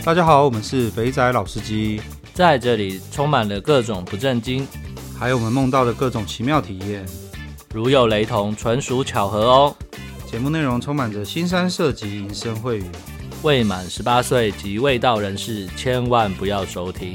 大家好，我们是肥仔老司机， 在这里充满了各种不正经， 还有我们梦到的各种奇妙体验， 如有雷同，纯属巧合哦。 节目内容充满着腥膻色及淫声秽语， 未满18岁及未到人士千万不要收听。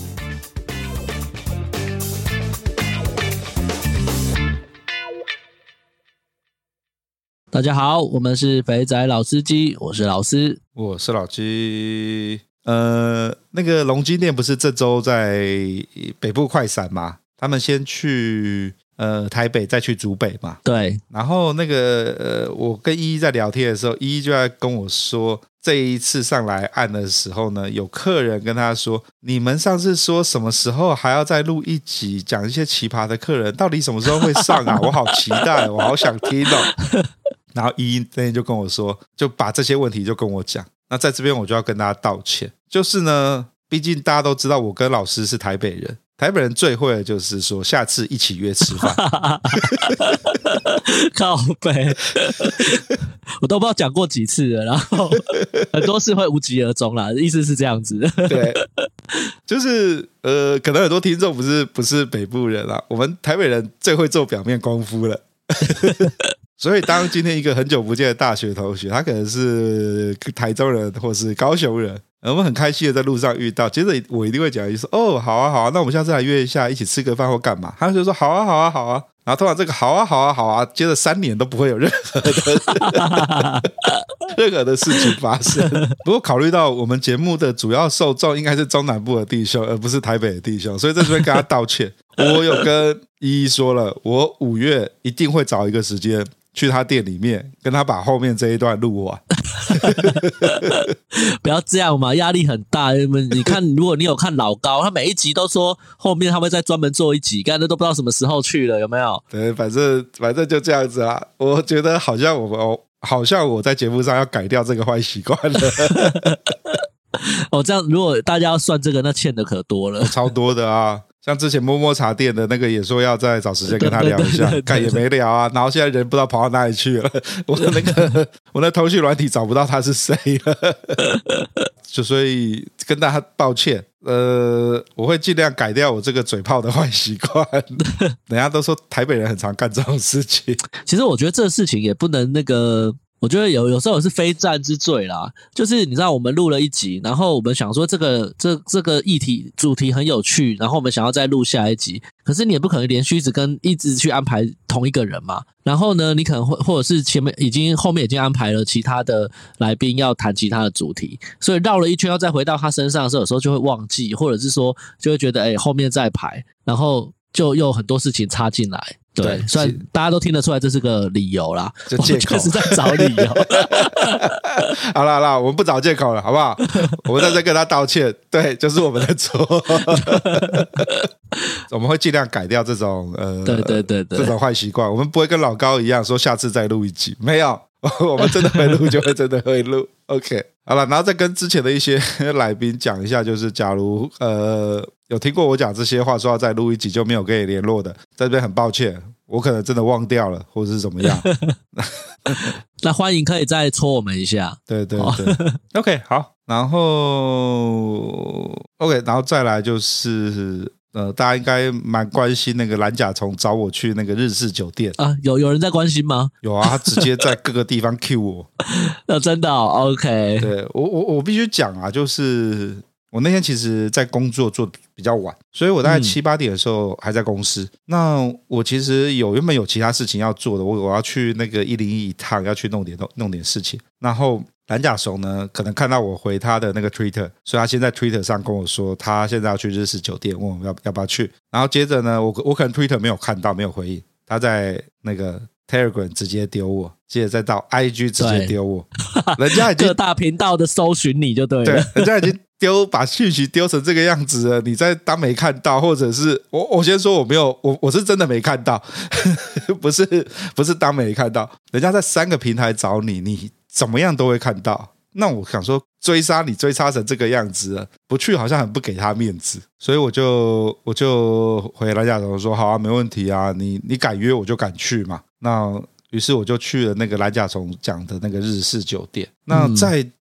大家好，我们是肥仔老司机，我是老司， 我是老鸡。那个龙基店不是这周在北部快闪吗？他们先去台北，再去竹北嘛。 对。 然后那个我跟依依在聊天的时候，依依就在跟我说，这一次上来按的时候呢，有客人跟他说，你们上次说什么时候还要再录一集讲一些奇葩的客人，到底什么时候会上啊？我好期待，我好想听哦。然后依依那天就跟我说，就把这些问题就跟我讲。那在这边我就要跟大家道歉，就是呢，毕竟大家都知道我跟老师是台北人，台北人最会的就是说下次一起约吃饭。 靠北，我都不知道讲过几次了，然后很多事会无疾而终啦，意思是这样子。 对，就是可能很多听众不是北部人啦，我们台北人最会做表面功夫了。所以当今天一个很久不见的大学同学，他可能是台中人或是高雄人，我们很开心的在路上遇到，接着我一定会讲一句说，哦，好啊好啊，那我们下次来约一下，一起吃个饭或干嘛。他就说好啊好啊好啊，然后通常这个好啊好啊好啊，接着3年都不会有任何的事情发生。不过考虑到我们节目的主要受众应该是中南部的弟兄，而不是台北的弟兄，所以在这边跟他道歉。我有跟依依说了，我5月一定会找一个时间去他店里面跟他把后面这一段录完。 不要这样嘛，压力很大。你看，如果你有看老高，他每一集都说后面他会再专门做一集，刚才都不知道什么时候去了，有没有？ 对，反正就这样子啦。我觉得好像我在节目上要改掉这个坏习惯了。 哦，这样如果大家要算这个，那欠的可多了， 超多的啊。像之前摸摸茶店的那个也说要再找时间跟他聊一下，看也没聊啊。然后现在人不知道跑到哪里去了，我那通讯软体找不到他是谁了。就所以跟大家抱歉，我会尽量改掉我这个嘴炮的坏习惯。人家都说台北人很常干这种事情。 其实我觉得这事情也不能那个。我觉得有时候是非战之罪啦，就是你知道我们录了一集，然后我们想说这个议题主题很有趣，然后我们想要再录下一集，可是你也不可能连续一直去安排同一个人嘛。然后呢，你可能或者是后面已经安排了其他的来宾要谈其他的主题，所以绕了一圈要再回到他身上的时候，有时候就会忘记，或者是说就会觉得后面再排，然后就又很多事情插进来。对，虽然大家都听得出来这是个理由啦， 就借口， 我就是在找理由。 好啦，我们不找借口了，好不好？我们在这跟他道歉，对，就是我们的错。我们会尽量改掉这种对这种坏习惯，我们不会跟老高一样说下次再录一集，没有。我们真的会录就会真的会录 OK 好了，然后再跟之前的一些来宾讲一下，就是假如有听过我讲这些话说要再录一集就没有跟你联络的，在这边很抱歉，我可能真的忘掉了或者是怎么样。 那欢迎可以再戳我们一下。 对OK 好，然后再来就是大家应该蛮关心那个蓝甲虫找我去那个日式酒店啊，有人在关心吗？ 有啊，他直接在各个地方 cue 我。 真的哦 OK。 对，我必须讲啊，就是我那天其实在工作做比较晚，所以我大概7、8点的时候还在公司。那我其实原本有其他事情要做的，我要去那个101一趟，要去弄点事情。然后蓝甲虫呢，可能看到我回他的那个 Twitter， 所以他先在 Twitter 上跟我说，他现在要去日式酒店，问我要不要去。然后接着呢，我可能 Twitter 没有看到，没有回应，他在那个 Telegram 直接丢我，接着再到 IG 直接丢我，人家已经各大频道的搜寻你就对了。 对，人家已经把讯息丢成这个样子了，你再当没看到，或者是我先说我是真的没看到，不是当没看到，人家在3个平台找你怎么样都会看到。那我想说追杀成这个样子了，不去好像很不给他面子，所以我就回蓝甲虫说好啊，没问题啊，你敢约我就敢去嘛。那于是我就去了那个蓝甲虫讲的那个日式酒店。那在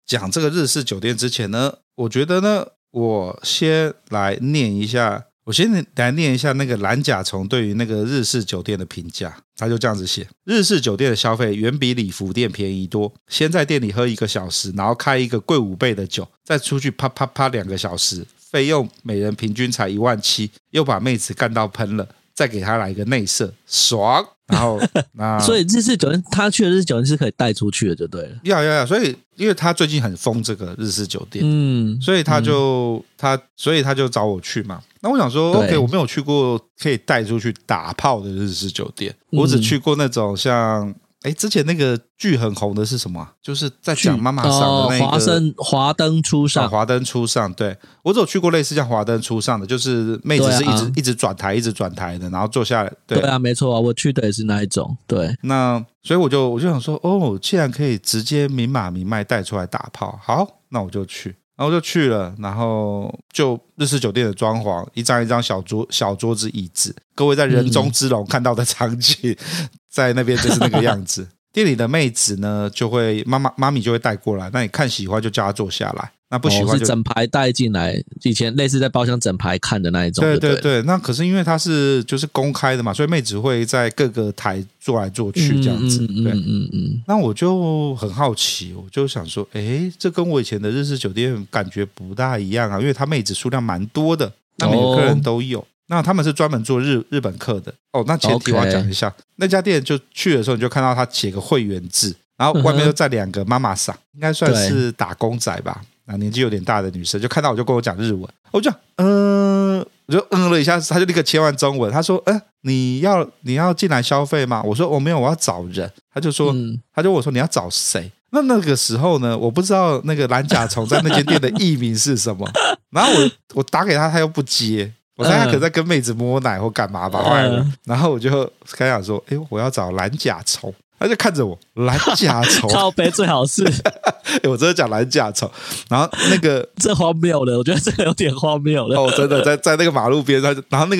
讲这个日式酒店之前呢，我觉得呢，我先来念一下那个蓝甲虫对于那个日式酒店的评价。他就这样子写：日式酒店的消费远比礼服店便宜多，先在店里喝1个小时，然后开一个贵5倍的酒，再出去啪啪啪2个小时，费用每人平均才17000，又把妹子干到喷了，再给他来一个内射，爽。然后所以日式酒店，他去的日式酒店是可以带出去的就对了。 要，所以因为他最近很疯这个日式酒店，所以他就找我去嘛。那我想说 OK， 我没有去过可以带出去打炮的日式酒店，我只去过那种像之前那个剧很红的是什么啊？就是在讲妈妈桑的那个华灯初上。 华灯初上，对，我只有去过类似像华灯初上的，就是妹子是一直转台的，然后坐下来。对啊， 没错啊，我去的也是那一种。对， 那所以我就想说，既然可以直接明码明卖带出来打炮，好，那我就去。然后就去了，然后就日式酒店的装潢，一张一张小桌子椅子，各位在人中之龙看到的场景，在那边就是那个样子。店里的妹子呢，就会妈咪就会带过来，那你看喜欢就叫她坐下来，那不喜欢就是整排带进来，以前类似在包厢整排看的那一种。 对，那可是因为它是就是公开的嘛，所以妹子会在各个台坐来坐去这样子。那我就很好奇，我就想说，这跟我以前的日式酒店感觉不大一样啊，因为它妹子数量蛮多的，那每个客人都有。那他们是专门做日本客的那前提我要讲一下，那家店就去的时候你就看到他写个会员制，然后外面又站2个妈妈桑，应该算是打工仔吧，年纪有点大的女生，就看到我就跟我讲日文，我就我就了一下，他就立刻切换中文，他说你要进来消费吗？我说我没有，我要找人。他就问我说你要找谁？那个时候呢，我不知道那个蓝甲虫在那间店的艺名是什么，然后我打给他，他又不接。我猜他可能在跟妹子摸奶或干嘛吧，然后我就跟他讲说，我要找蓝甲虫，他就看着我，蓝甲虫， 靠北最好是， 我真的讲蓝甲虫，然后那个这荒谬了，我觉得这个有点荒谬了。 真的在那个马路边，然后那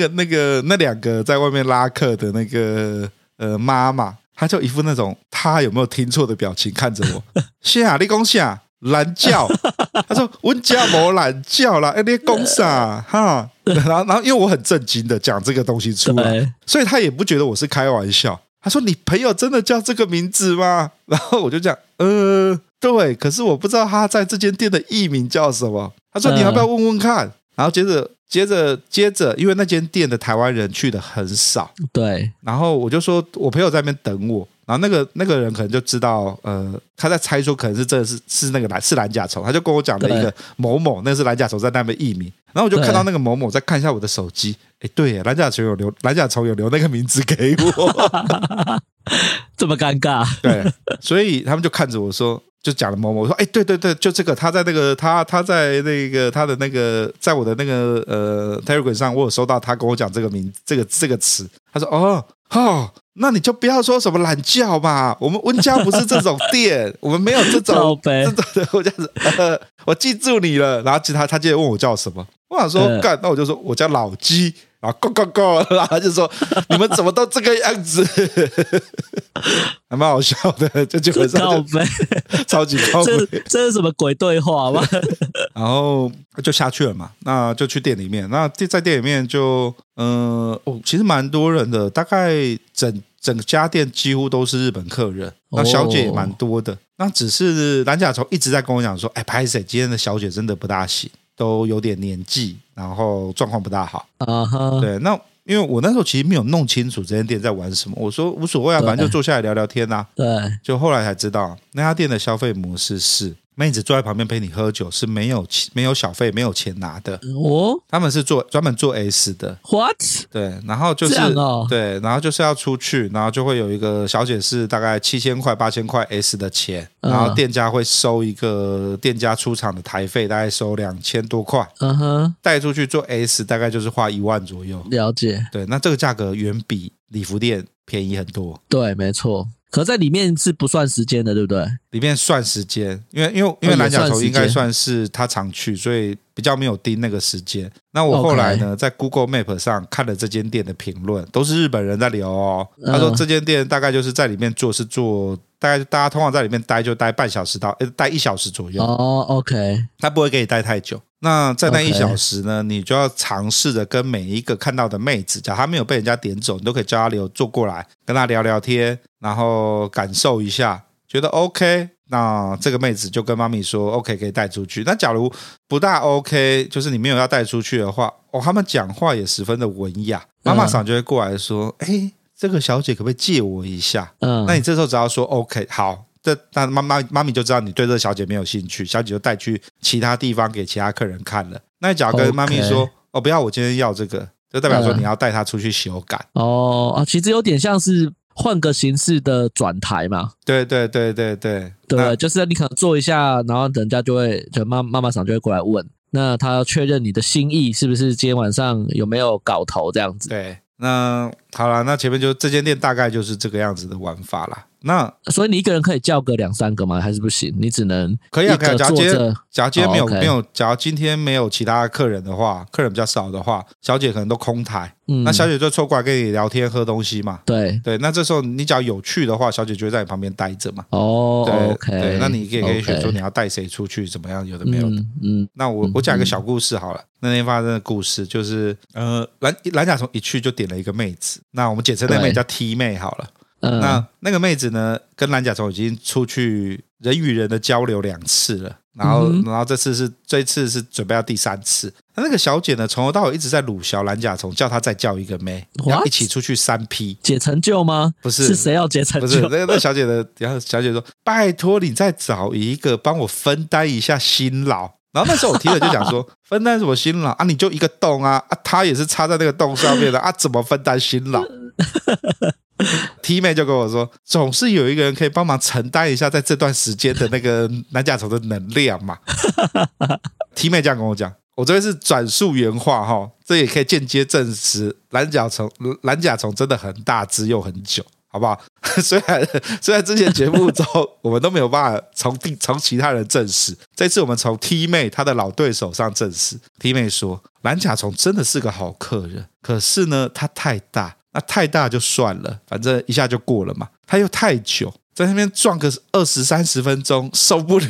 2个在外面拉客的那个妈妈，他就一副那种他有没有听错的表情看着我，下你讲下。懒觉，他说我家没懒觉啦，你讲啥哈？然后因为我很震惊的讲这个东西出来，所以他也不觉得我是开玩笑。他说你朋友真的叫这个名字吗？然后我就讲对，可是我不知道他在这间店的艺名叫什么。他说你要不要问问看？然后接着，因为那间店的台湾人去的很少，对，然后我就说我朋友在那边等我。然后那个人可能就知道，他在猜说可能是真的是那个是蓝甲虫，他就跟我讲了一个某某，那是蓝甲虫在那边艺名。然后我就看到那个某某，再看一下我的手机，对，蓝甲虫有留那个名字给我， 这么尴尬， 对，所以他们就看着我说，就讲了某某，我说对，就这个他在那个他在那个他的那个在我的那个Telegram 上，我有收到他跟我讲这个名这个词，他说那你就不要说什么懒觉嘛，我们温家不是这种店，我们没有这种的，我这样子，我记住你了。然后他接着问我叫什么，我想说干，那我就说我叫老鸡，然后 go， 然后他就说你们怎么都这个样子，还蛮好笑的，就基本上超级靠北， 这是什么鬼对话吗？ 然后就下去了嘛，那就去店里面，那在店里面就其实蛮多人的，大概整家店几乎都是日本客人，那小姐也蛮多的。那只是蓝甲虫一直在跟我讲说，拍谁今天的小姐真的不大行，都有点年纪，然后状况不大好。对，那因为我那时候其实没有弄清楚这间店在玩什么，我说无所谓啊，反正就坐下来聊聊天啊。对，就后来才知道那家店的消费模式是妹子坐在旁边陪你喝酒，是没有小费没有钱拿的。他们是专门做 S 的。 What？ 对，然后就是对，然后就是要出去，然后就会有一个小姐是大概7000块8000块 S 的钱，然后店家会收一个店家出场的台费，大概收2000多块，带出去做 S 大概就是花1万左右。了解。对，那这个价格远比礼服店便宜很多。对，没错。可在里面是不算时间的，对不对？里面算时间，因为蓝甲虫应该算是他常去，所以比较没有盯那个时间。那我后来呢，在 Google Map 上看了这间店的评论，都是日本人在留哦。他说这间店大概就是在里面做大概大家通常在里面待就待半小时到待1小时左右。 哦 ，OK， 他不会给你待太久。那在那1小时呢，你就要尝试着跟每一个看到的妹子，假如他没有被人家点走，你都可以叫他坐过来，跟他聊聊天，然后感受一下，觉得 OK， 那这个妹子就跟妈咪说 OK 可以带出去。那假如不大 OK， 就是你没有要带出去的话，他们讲话也十分的文雅，妈妈桑就会过来说，这个小姐可不可以借我一下？那你这时候只要说 OK 好，那妈咪就知道你对这个小姐没有兴趣，小姐就带去其他地方给其他客人看了。那你只要跟妈咪说不要，我今天要这个，就代表说你要带她出去修改。 其实有点像是换个形式的转台嘛。 对， 就是你可能做一下，然后人家就妈妈桑就会过来问，那他要确认你的心意是不是今天晚上有没有搞头这样子。 对，那好了，那前面就这间店大概就是这个样子的玩法啦。那所以你一个人可以叫个2-3个吗？还是不行？你只能可以啊，可以。假如今天没有没有，假如今天没有其他客人的话，客人比较少的话，小姐可能都空台，那小姐就凑过来跟你聊天喝东西嘛。 对， 那这时候你只要有趣的话，小姐就会在你旁边待着嘛。 OK， 那你也可以选说你要带谁出去，怎么样，有的没有的。那我讲一个小故事好了。那天发生的故事就是蓝甲虫一去就点了一个妹子，那我们简称那妹叫 T 妹好了。那个妹子呢，跟蓝甲虫已经出去人与人的交流2次了，然后这次是准备要第3次。那个小姐呢，从头到尾一直在鲁小蓝甲虫，叫她再叫一个妹，要一起出去3P 解成就吗？ 不是， 是谁要解成就？ 不是那小姐的，然后小姐说：“拜托你再找一个帮我分担一下辛劳。”然后那时候我听了就讲说，分担什么辛劳啊？你就一个洞啊，她也是插在那个洞上面的啊，怎么分担辛劳？T 妹就跟我说，总是有一个人可以帮忙承担一下在这段时间的那个蓝甲虫的能量嘛。T 妹这样跟我讲，我这边是转述原话这也可以间接证实蓝甲虫真的很大只又很久，好不好？虽然之前节目中我们都没有办法从其他人证实，这次我们从 T 妹她的老对手上证实。T 妹说，蓝甲虫真的是个好客人，可是呢，他太大。那太大就算了，反正一下就过了嘛。他又太久，在那边撞个20-30分钟，受不了。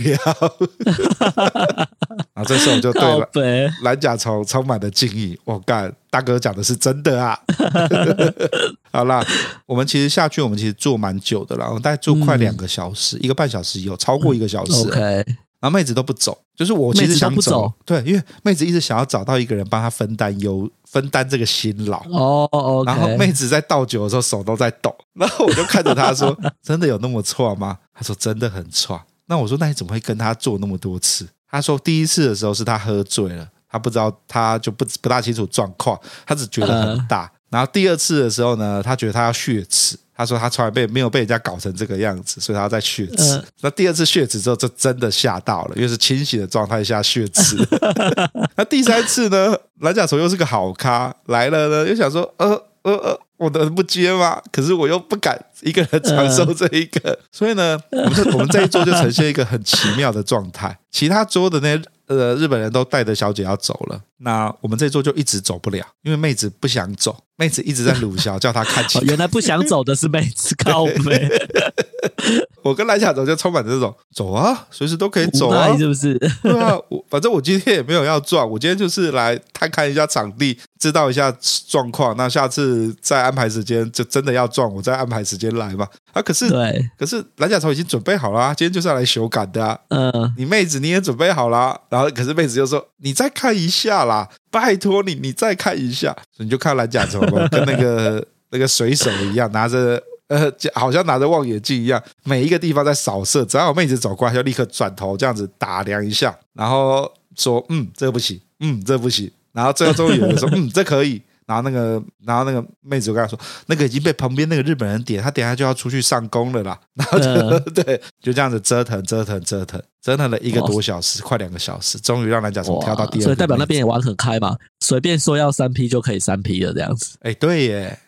然后这时候我就对蓝甲虫充满了敬意。我干，大哥讲的是真的啊！好啦，我们其实坐蛮久的啦，我们大概坐快2个小时，1个半小时有超过1个小时。 OK。 然后妹子都不走，就是我其实想走，对，因为妹子一直想要找到一个人帮她分担这个辛劳。 OK。 然后妹子在倒酒的时候手都在抖，然后我就看着她说：“真的有那么错吗？”她说：“真的很错。”那我说：“那你怎么会跟她做那么多次？”她说：“第一次的时候是她喝醉了，她不知道，她就不大清楚状况，她只觉得很大。然后第2次的时候呢，她觉得她要血池。”他说他从来没有被人家搞成这个样子，所以他要再血池。那第2次血池之后，就真的吓到了，因为是清醒的状态下血池。那第3次呢，蓝甲虫又是个好咖，来了呢，又想说我能不接吗？可是我又不敢一个人承受这一个，所以呢，我们这一桌就呈现一个很奇妙的状态。其他桌的那些日本人都带着小姐要走了，那我们这一桌就一直走不了，因为妹子不想走，妹子一直在鲁小叫她看清。 原来不想走的是妹子，靠妹。 我跟蓝甲虫就充满着这种走啊，随时都可以走啊， 是不是？ 对啊，反正我今天也没有要撞，我今天就是来探看一下场地，知道一下状况。那下次再安排时间，就真的要撞，我再安排时间来嘛。可是蓝甲虫已经准备好了，今天就是要来修改的啊。你妹子你也准备好了，然后可是妹子就说你再看一下啦，拜托你再看一下。所以你就看蓝甲虫跟那个水手一样，拿着。好像拿着望远镜一样，每一个地方在扫射，只要有妹子走过来，就立刻转头这样子打量一下，然后说这不行，这不行，然后最后终于有人说这可以，然后那个妹子就跟他说，那个已经被旁边那个日本人点，他等一下就要出去上工了啦，然后对，就这样子折腾了1个多小时，快2个小时，终于让蓝甲虫跳到第2个， 所以代表那边也玩很开嘛，随便说要3P就可以3P了这样子。 对耶。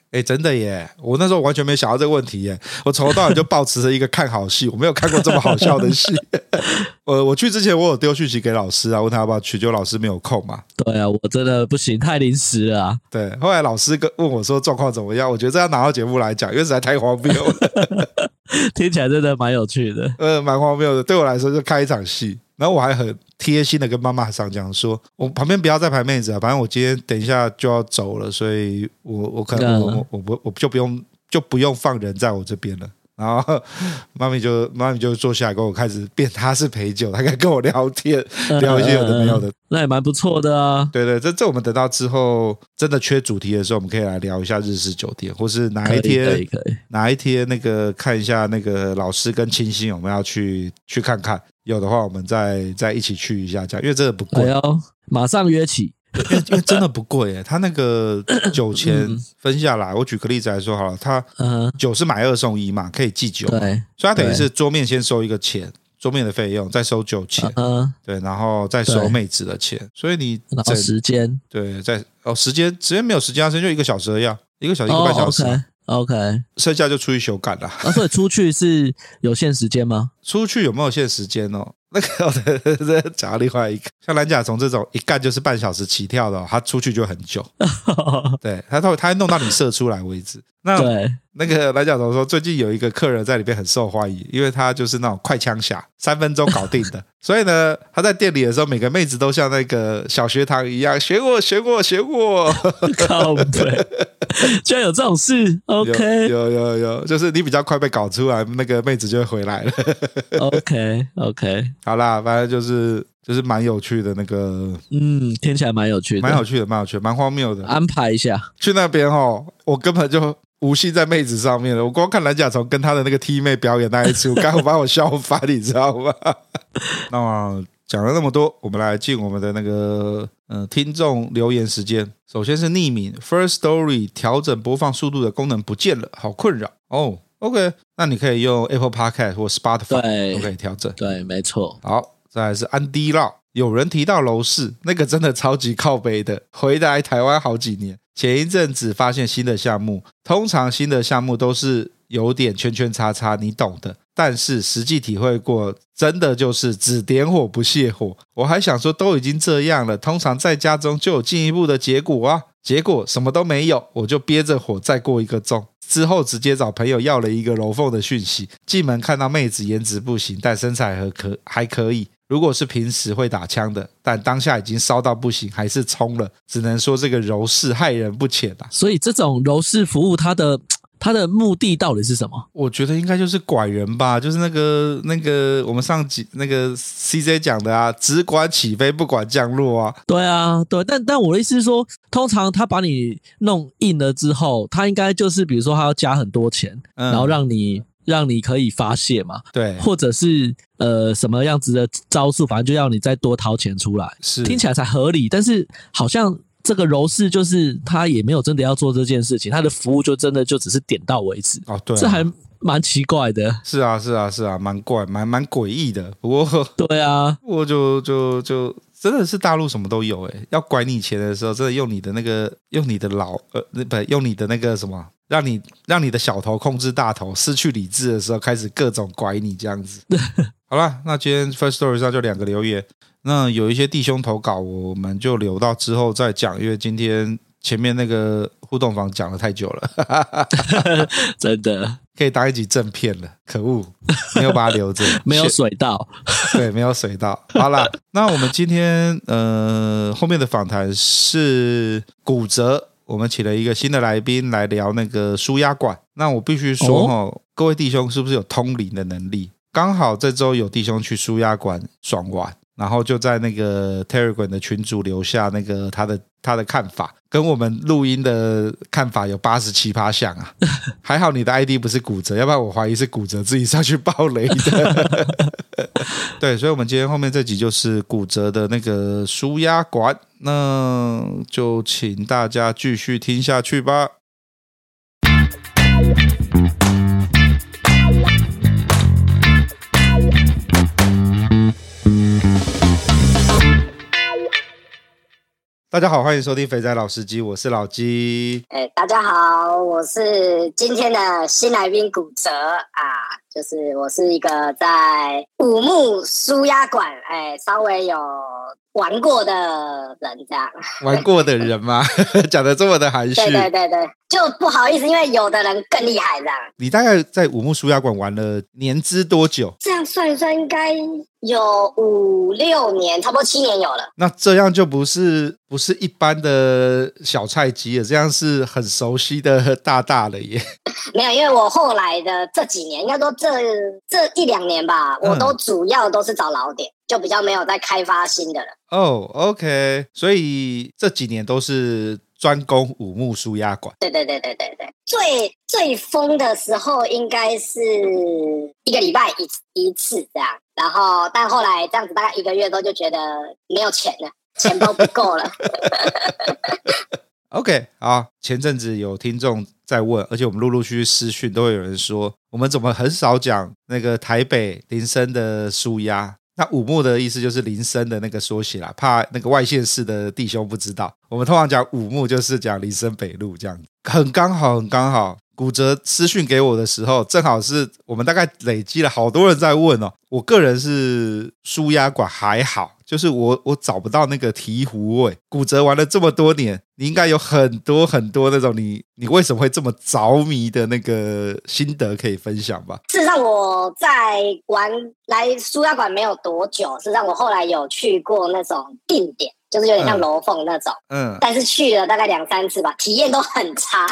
真的耶！我那时候完全没想到这个问题耶，我从头到尾就抱持着一个看好戏，我没有看过这么好笑的戏。我去之前我有丢讯息给老师啊，问他要不要去，就老师没有空嘛。 对啊，我真的不行，太临时了啊。 对，后来老师问我说状况怎么样，我觉得这要拿到节目来讲，因为实在太荒谬了。 听起来真的蛮有趣的。 蛮荒谬的，对我来说就开一场戏。然后我还很贴心的跟妈妈上讲说，我旁边不要再排妹子啊，反正我今天等一下就要走了，所以我可能我就不用放人在我这边了。然后妈咪就坐下来跟我开始变，他是陪酒，他可以跟我聊天，聊一些有的没有的， 那也蛮不错的啊。 对对，这我们等到之后真的缺主题的时候，我们可以来聊一下日式酒店，或是哪一天那个看一下那个老师跟清新，我们要去看看，有的话我们再一起去一下，这样，因为真的不贵。 哎呦，马上约起。 因为真的不贵耶，他那个酒钱分下来，我举个例子来说好了，他酒是买2送1嘛，可以寄酒，对，所以他等于是桌面先收一个钱，桌面的费用，再收酒钱，对，然后再收妹子的钱，所以你然后时间， 对，时间没有时间，时间就1个小时而已，1个小时1个半小时。 OK， 剩下就出去修改了。 所以出去是有限时间吗？ 出去有没有限时间哦？那个讲到另外一个，像蓝甲虫这种一干就是半小时起跳的哦，他出去就很久。对，他会弄到你射出来为止。那个蓝甲虫说，最近有一个客人在里面很受欢迎，因为他就是那种快枪侠，3分钟搞定的。所以呢，他在店里的时候，每个妹子都像那个小学堂一样，选我。 靠北，居然有这种事 ？OK， 有，就是你比较快被搞出来，那个妹子就会回来了。 OK， 好啦，反正就是蛮有趣的那个， 听起来蛮有趣的， 蛮有趣的，蛮荒谬的。 安排一下去那边哦，我根本就无心在妹子上面了，我光看蓝甲虫跟他的那个 T 妹表演那一出，刚好把我笑翻，你知道吗？那讲了那么多，我们来进我们的那个听众留言时间。首先是匿名 First Story 调整播放速度的功能不见了，好困扰哦。OK， 那你可以用 Apple Podcast 或 Spotify 都可以调整。 对，没错。 好，再来是安迪绕，有人提到楼市，那个真的超级靠北的，回来台湾好几年，前一阵子发现新的项目，通常新的项目都是有点圈圈叉叉，你懂的。但是实际体会过，真的就是只点火不泻火。我还想说都已经这样了，通常在家中就有进一步的结果啊，结果什么都没有，我就憋着火再过1个钟。之后直接找朋友要了一个楼凤的讯息，进门看到妹子颜值不行，但身材还可以。如果是平时会打枪的，但当下已经烧到不行，还是冲了，只能说这个柔式害人不浅啊。 所以这种柔式服务它的目的到底是什么？ 我觉得应该就是拐人吧，就是那个我们上集那个 CJ 讲的啊，只管起飞不管降落啊。 对啊，对，但我的意思是说，通常他把你弄硬了之后，他应该就是比如说他要加很多钱，然后让你可以发泄嘛， 对， 或者是什么样子的招数，反正就要你再多掏钱出来， 是听起来才合理。但是好像这个柔式就是他也没有真的要做这件事情，他的服务就真的就只是点到为止。 哦，对， 这还蛮奇怪的。 是啊，蛮怪，蛮诡异的。不过，对啊， 我就真的是大陆什么都有诶，要拐你钱的时候，真的用你的那个，用你的用你的那个什么，让你的小头控制大头，失去理智的时候，开始各种拐你这样子。好啦，那今天 First Story 上就2个留言，那有一些弟兄投稿，我们就留到之后再讲，因为今天前面那个互动房讲了太久了， 真的可以当一集正片了，可恶，没有把它留着， 没有水到， 对，没有水到。好啦，那我们今天后面的访谈是骨折，我们请了一个新的来宾来聊那个舒压馆。那我必须说各位弟兄是不是有通灵的能力？刚好这周有弟兄去舒压馆爽玩，然后就在那个 Telegram 的群组留下那个他的看法，跟我们录音的看法有87%像啊。还好你的 ID 不是骨折，要不然我怀疑是骨折自己上去爆雷的。对，所以我们今天后面这集就是骨折的那个舒压馆，那就请大家继续听下去吧。 大家好，欢迎收听肥仔老司机，我是老鸡。 大家好，我是今天的新来宾骨折啊，就是我是一个在五木舒压馆稍微有玩过的人，这样。 玩过的人吗？讲得这么的含蓄。 对，就不好意思，因为有的人更厉害这样。 你大概在五木舒压馆玩了年资多久？ 这样算一算应该有5-6年，差不多7年有了。 那这样就不是一般的小菜鸡了，这样是很熟悉的大了耶。 没有，因为我后来的这几年，应该说这1-2年吧，我都主要都是找老点，就比较没有在开发新的了。 OK， 所以这几年都是专攻五木舒压馆。 对，最疯的时候应该是1个礼拜一次这样，然后但后来这样子大概1个月都就觉得没有钱了，钱都不够了。 OK， 好，前阵子有听众在问，而且我们陆续私讯都会有人说，我们怎么很少讲那个台北林森的舒压？那五木的意思就是林森的那个缩写啦，怕那个外县市的弟兄不知道。我们通常讲五木就是讲林森北路这样子，很刚好。骨折私讯给我的时候，正好是我们大概累积了好多人在问哦。我个人是舒压馆还好，就是我找不到那个醍醐味。骨折玩了这么多年，你应该有很多那种你为什么会这么着迷的那个心得可以分享吧？ 事实上我在来舒压馆没有多久，事实上我后来有去过那种定点，就是有点像楼凤那种，但是去了大概2-3次吧，体验都很差。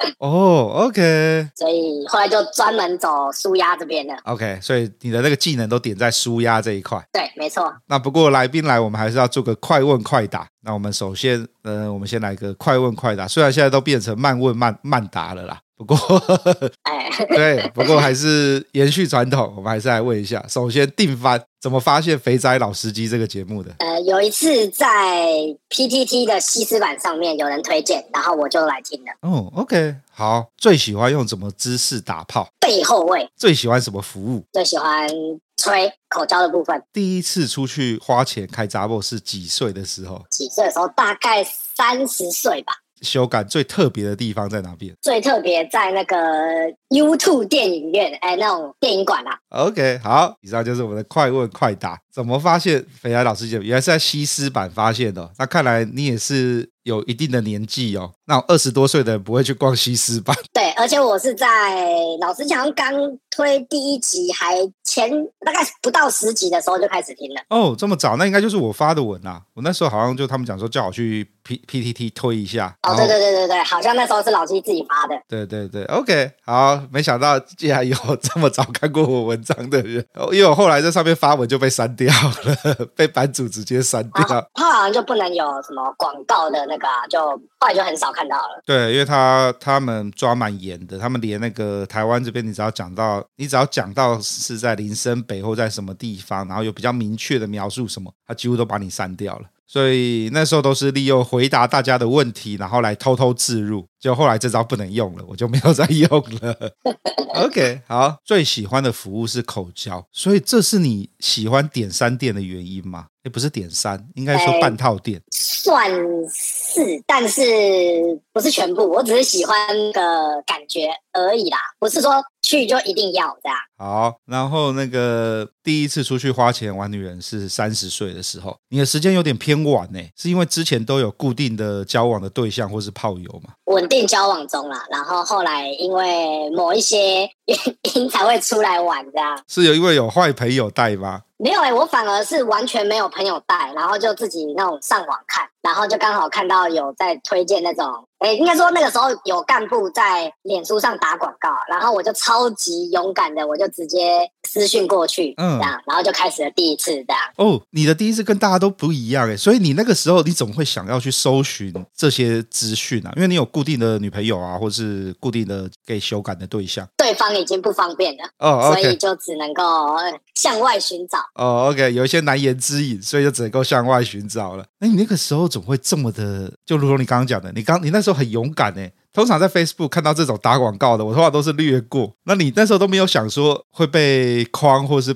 OK， 所以后来就专门走舒压这边了。 OK， 所以你的那个技能都点在舒压这一块。 对，没错。 那不过来宾来，我们还是要做个快问快答。那我们首先，我们先来个快问快答。虽然现在都变成慢问慢答了啦，不过对，不过还是延续传统，我们还是来问一下。首先，定番怎么发现肥仔老司机这个节目的？ 有一次在 PTT 的西施版上面有人推荐，然后我就来听了。 OK， 好。最喜欢用什么姿势打炮？ 背后位。 最喜欢什么服务？ 最喜欢吹口交的部分。 第一次出去花钱开杂货是几岁的时候？ 几岁的时候？大概30岁吧。 修改最特别的地方在哪边？ 最特别在那个 YouTube 电影院，那种电影馆啦。 OK， 好，以上就是我们的快问快答。怎么发现肥仔老师原来是在西施版发现的？那看来你也是有一定的年纪哦。那20多岁的人不会去逛西施版。 对，而且我是在老师讲刚推第1集，还前大概不到10集的时候就开始听了。 这么早，那应该就是我发的文啊。我那时候好像就他们讲说叫我去 PTT 推一下。 对，好像那时候是老鸡自己发的。 对 ，OK， 好，没想到竟然有这么早看过我文章的人，因为我后来在上面发文就被删掉了，被版主直接删掉。 他好像就不能有什么广告的那个就后来就很少看到了。 对，因为他们抓蛮严的，他们连那个台湾这边你只要讲到是在林森北或在什么地方，然后有比较明确的描述什么，他几乎都把你删掉了。所以那时候都是利用回答大家的问题，然后来偷置入，就后来这招不能用了，我就没有再用了。OK， 好，最喜欢的服务是口交，所以这是你喜欢点3店的原因吗？不是点3，应该说半套店。 算是，但是不是全部，我只是喜欢个感觉而已啦，不是说去就一定要这样。 好，然后那个第一次出去花钱玩女人是30岁的时候，你的时间有点偏晚呢，是因为之前都有固定的交往的对象或是炮友吗？ 稳定交往中啦，然后后来因为某一些原因才会出来玩这样。 是因为有坏朋友带吗？ 没有我反而是完全没有朋友带，然后就自己那种上网看，然后就刚好看到有在推荐那种，应该说那个时候有干部在脸书上打广告，然后我就超级勇敢的，我就直接私讯过去，这样，然后就开始了第一次这样。 你的第一次跟大家都不一样所以你那个时候你怎么会想要去搜寻这些资讯啊？因为你有固定的女朋友啊，或是固定的给修改的对象， 对方已经不方便了 ，okay， 所以就只能够向外寻找。 OK， 有一些难言之隐，所以就只能够向外寻找了。你那个时候怎么会这么的？就如同你刚刚讲的，你那时候很勇敢通常在 Facebook 看到这种打广告的，我通常都是略过。那你那时候都没有想说会被诓，或是被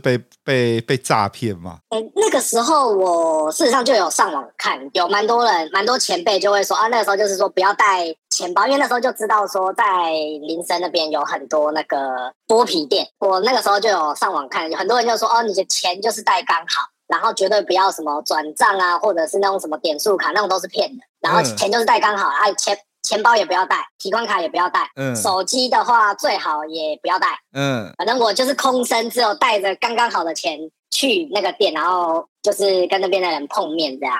被诈骗吗？ 那个时候我事实上就有上网看，有蛮多前辈就会说啊，那个时候就是说不要带钱包，因为那时候就知道说在林森那边有很多那个剥皮店，我那个时候就有上网看，有很多人就说哦，你的钱就是带刚好，然后绝对不要什么转账啊，或者是那种什么点数卡，那种都是骗的，然后钱就是带刚好，钱包也不要带，提款卡也不要带，手机的话最好也不要带，反正我就是空身，只有带着刚刚好的钱去那个店，然后就是跟那边的人碰面这样。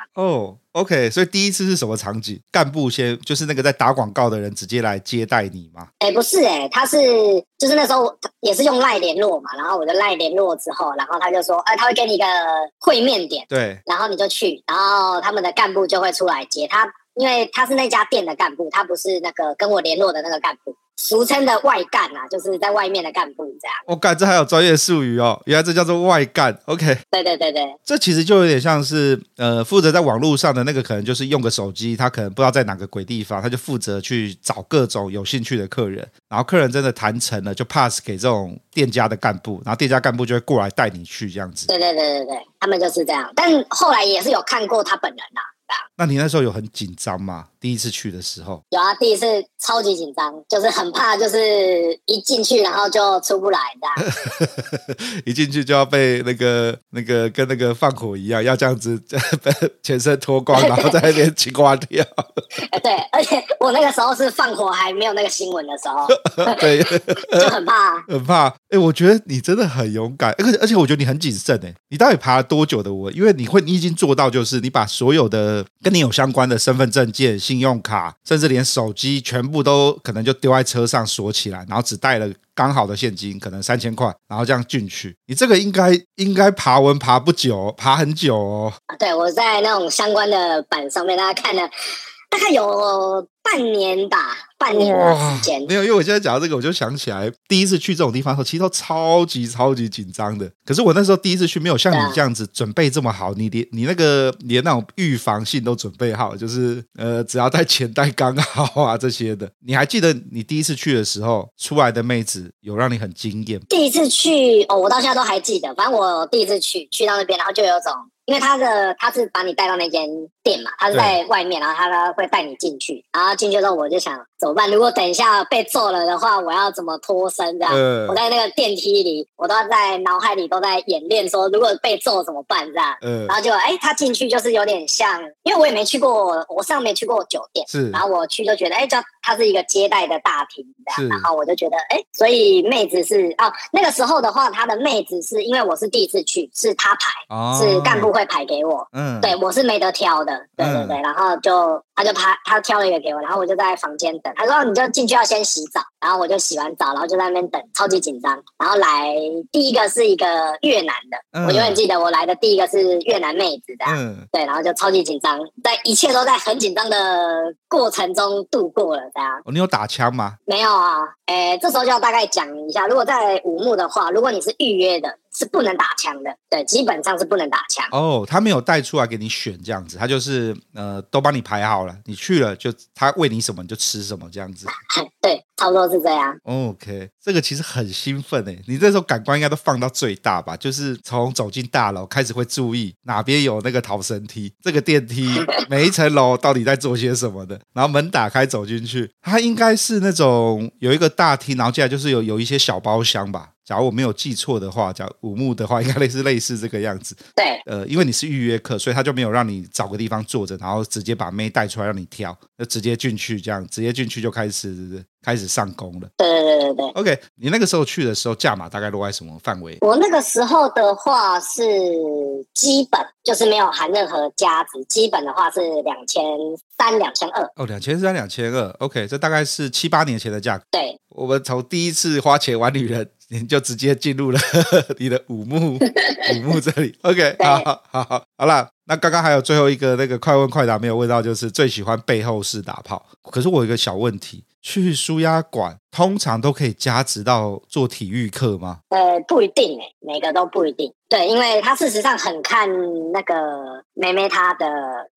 OK， 所以第一次是什么场景？干部先就是那个在打广告的人直接来接待你吗？ 不是他是就是那时候也是用LINE联络嘛，然后我就LINE联络之后，然后他就说他会给你一个会面点，对，然后你就去，然后他们的干部就会出来接他。因为他是那家店的干部，他不是那个跟我联络的那个干部，俗称的外干啊，就是在外面的干部这样。干， 这还有专业术语哦，原来这叫做外干。OK， 对， 这其实就有点像是负责在网络上的那个，可能就是用个手机，他可能不知道在哪个鬼地方，他就负责去找各种有兴趣的客人，然后客人真的谈成了，就 pass 给这种店家的干部，然后店家干部就会过来带你去这样子。 对，他们就是这样，但后来也是有看过他本人啊。 那你那时候有很紧张吗？第一次去的时候？ 有啊，第一次超级紧张，就是很怕，就是一进去然后就出不来的。 一进去就要被那个跟那个放火一样，要这样子全身脱光，然后在那边青蛙跳。 对，而且我那个时候是放火还没有那个新闻的时候， 对， 就很怕， 很怕。我觉得你真的很勇敢，而且我觉得你很谨慎你到底爬了多久的文？因为你已经做到，就是你把所有的跟你有相关的身份证件、信用卡，甚至连手机全部都可能就丢在车上锁起来，然后只带了刚好的现金，可能3000块，然后这样进去。你这个应该爬文爬不久，爬很久哦。 对，我在那种相关的版上面，大家看了大概有半年吧，半年的时间。 没有，因为我现在讲到这个，我就想起来第一次去这种地方的时候，其实都超级紧张的。可是我那时候第一次去，没有像你这样子准备这么好，你那个连那种预防性都准备好，就是只要带钱带刚好啊这些的。你还记得你第一次去的时候出来的妹子有让你很惊艳？ 第一次去我到现在都还记得。反正我第一次去到那边，然后就有种。因为他是把你带到那间店嘛，他是在外面，然后他会带你进去，然后进去之后我就想怎么办？如果等一下被揍了的话，我要怎么脱身这样？我在那个电梯里，我都在脑海里都在演练说，如果被揍怎么办这样？然后就他进去就是有点像，因为我也没去过，我上没去过酒店，然后我去就觉得它是一个接待的大厅这样，然后我就觉得所以妹子是那个时候的话，他的妹子是因为我是第一次去，是他排，是干部会排给我，对，我是没得挑的，对，然后他挑了一个给我，然后我就在房间等，他说你就进去要先洗澡，然后我就洗完澡，然后就在那边等，超级紧张，然后来第一个是一个越南的，我永远记得我来的第一个是越南妹子这样，对，然后就超级紧张，在一切都在很紧张的过程中度过了这样。 你有打枪吗？ 没有啊，这时候就要大概讲一下，如果在武木的话，如果你是预约的，是不能打枪的，对，基本上是不能打枪。 他没有带出来给你选这样子，他就是都帮你排好了，你去了就他喂你什么你就吃什么这样子。 对，差不多是这样。 OK， 这个其实很兴奋你那时候感官应该都放到最大吧？就是从走进大楼开始会注意哪边有那个逃生梯，这个电梯每一层楼到底在做些什么的，然后门打开走进去，它应该是那种有一个大厅，然后接下来就是有一些小包厢吧。假如我没有记错的话，假如武木的话，应该类似这个样子。 对， 因为你是预约客，所以他就没有让你找个地方坐着，然后直接把妹带出来让你挑，就直接进去，这样直接进去就开始上工了。 对。 OK， 你那个时候去的时候，价码大概落在什么范围？ 我那个时候的话是基本，就是没有含任何加值，基本的话是2300、2200。 2300、2200 OK， 这大概是7、8年前的价格。 对， 我们从第一次花钱玩女人，你就直接进入了你的武木这里。OK， 好啦。那刚刚还有最后一个那个快问快答没有问到，就是最喜欢背后式打炮。可是我有一个小问题，去舒压馆通常都可以加值到做体育课吗？ 不一定每个都不一定。对，因为他事实上很看那个妹妹她的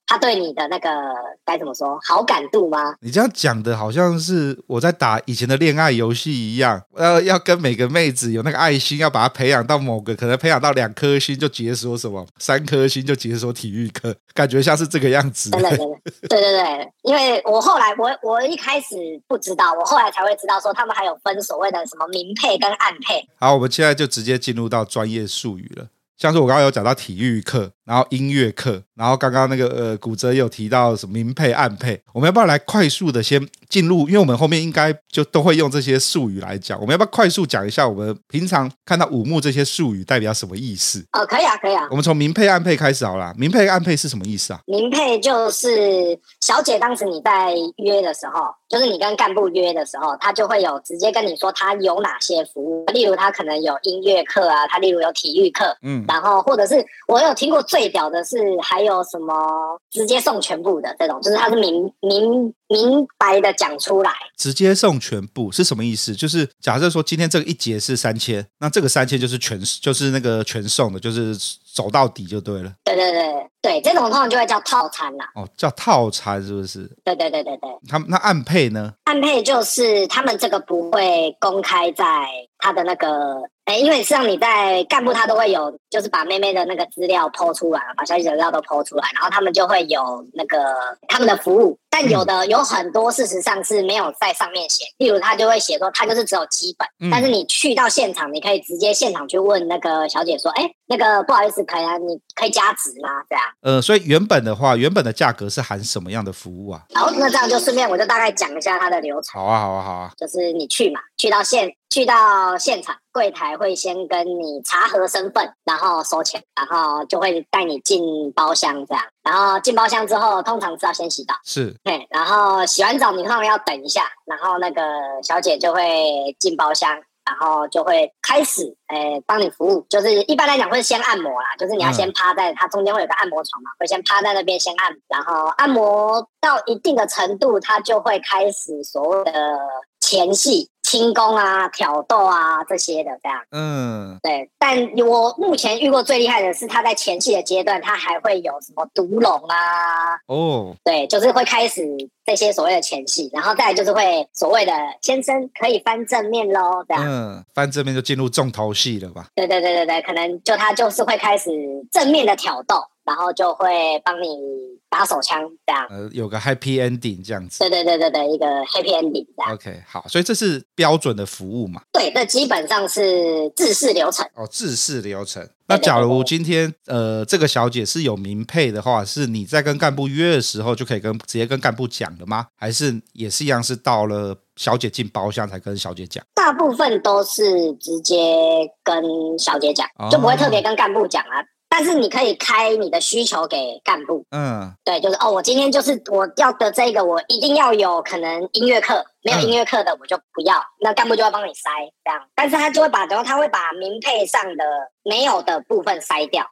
他对你的那个该怎么说好感度吗？ 你这样讲的好像是我在打以前的恋爱游戏一样，要跟每个妹子有那个爱心，要把她培养到某个，可能培养到2颗星就解锁什么，3颗星就解锁体育课，感觉像是这个样子。 真的，对对对，因为我后来我一开始不知道，我后来才会知道说他们还有分所谓的什么明配跟暗配。 好，我们现在就直接进入到专业术语了。像是我刚刚有讲到体育课，然后音乐课，然后刚刚那个古哲也有提到什么明配暗配，我们要不要来快速的先进入，因为我们后面应该就都会用这些术语来讲，我们要不要快速讲一下我们平常看到武幕这些术语代表什么意思？ 可以啊可以啊， 我们从明配暗配开始好啦。明配暗配是什么意思啊？ 明配就是小姐当时你在约的时候，就是你跟干部约的时候，他就会有直接跟你说他有哪些服务，例如他可能有音乐课啊，他例如有体育课，然后或者是我有听过最屌的是还有什么直接送全部的这种，就是他是明白的讲出来。 直接送全部是什么意思？就是假设说今天这个一节是3000，那这个3000就是那个全送的，就是走到底就对了。 对对对对，这种通常就会叫套餐啦。 哦，叫套餐是不是？ 对对对对对。 那暗配呢？ 暗配就是他们这个不会公开在他的那个，因为像你在干部他都会有，就是把妹妹的那个资料po出来，把小姐的资料都po出来，然后他们就会有那个他们的服务，但有很多事实上是没有在上面写，例如他就会写说他就是只有基本，但是你去到现场，你可以直接现场去问那个小姐说，那个不好意思，你可以加值吗？这样。 所以原本的价格是含什么样的服务啊？ 好，那这样就顺便我就大概讲一下它的流程。 好啊， 就是你去嘛，去到现场，柜台会先跟你查核身份，然后收钱，然后就会带你进包厢这样。然后进包厢之后，通常是要先洗澡， 是， 对，然后洗完澡你通常要等一下，然后那个小姐就会进包厢。然后就会开始帮你服务，就是一般来讲会先按摩啦，就是你要先趴在它中间会有个按摩床嘛，会先趴在那边先按，然后按摩到一定的程度，它就会开始所谓的前戏。轻功啊、挑逗啊这些的这样，对。但我目前遇过最厉害的是，他在前戏的阶段，他还会有什么毒龙啊，对，就是会开始这些所谓的前戏，然后再来就是会所谓的先生可以翻正面咯，这样， 翻正面就进入重头戏了吧？ 对，可能他就是会开始正面的挑逗。然后就会帮你打手枪这样， 有个 happy ending 这样子。 对，一个 happy ending 这样。 OK， 好，所以这是标准的服务嘛？ 对，这基本上是制式流程。 制式流程。那假如今天这个小姐是有明配的话，是你在跟干部约的时候就可以直接跟干部讲的吗？还是也是一样是到了小姐进包厢才跟小姐讲？ 大部分都是直接跟小姐讲，就不会特别跟干部讲啊。但是你可以开你的需求给干部，对，就是我今天就是我要的这个，我一定要有可能音乐课，没有音乐课的我就不要，那干部就会帮你筛这样，但是他就会他会把明配上的没有的部分筛掉。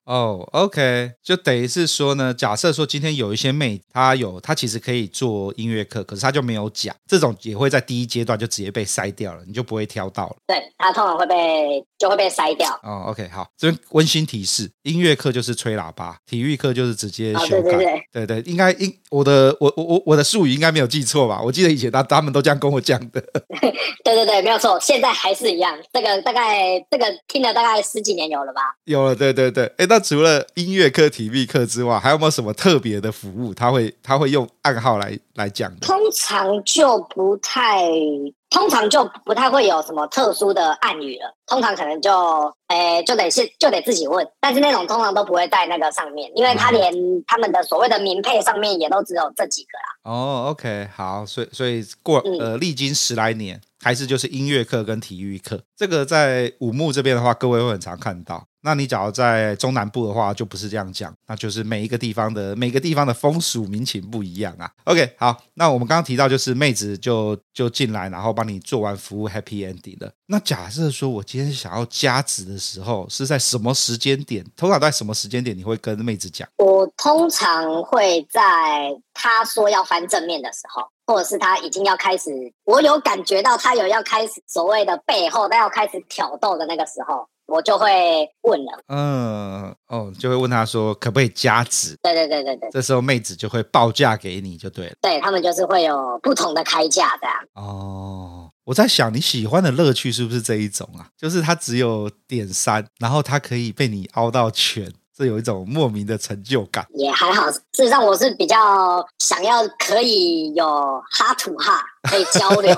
OK， 就等于是说呢，假设说今天有一些妹，她其实可以做音乐课，可是她就没有讲，这种也会在第一阶段就直接被筛掉了，你就不会挑到了。 对，他通常会被筛掉。 OK， 好，这边温馨提示，音乐课就是吹喇叭，体育课就是直接修改。对，应该我的术语应该没有记错吧？我记得以前他们都这样跟我讲的。 对，没有错，现在还是一样。这个听了大概10几年有了吧？ 有了，对。那除了音乐课、体育课之外，还有没有什么特别的服务？他会用暗号来讲的？通常就不太会有什么特殊的暗语了，通常可能就得自己问，但是那种通常都不会在那个上面，因为他连他们的所谓的明配上面也都只有这几个啦。 OK， 好，所以历经10来年，还是就是音乐课跟体育课，这个在武幕这边的话，各位会很常看到。那你假如在中南部的话，就不是这样讲，那就是每个地方的风俗民情不一样啊。OK， 好，那我们刚刚提到就是妹子就进来，然后帮你做完服务 happy ending 的。那假设说我今天想要加值的时候，是在什么时间点？通常在什么时间点你会跟妹子讲？ 我通常会在她说要翻正面的时候，或者是他已经要开始，我有感觉到他有要开始所谓的背后，他要开始挑逗的那个时候， 我就会问了。 就会问他说可不可以加值？ 对对对对对， 这时候妹子就会报价给你就对了。 对，他们就是会有不同的开价这样。 我在想你喜欢的乐趣是不是这一种啊？就是它只有点3，然后它可以被你凹到全，这有一种莫名的成就感。 也还好，事实上我是比较想要可以有哈土哈可以交流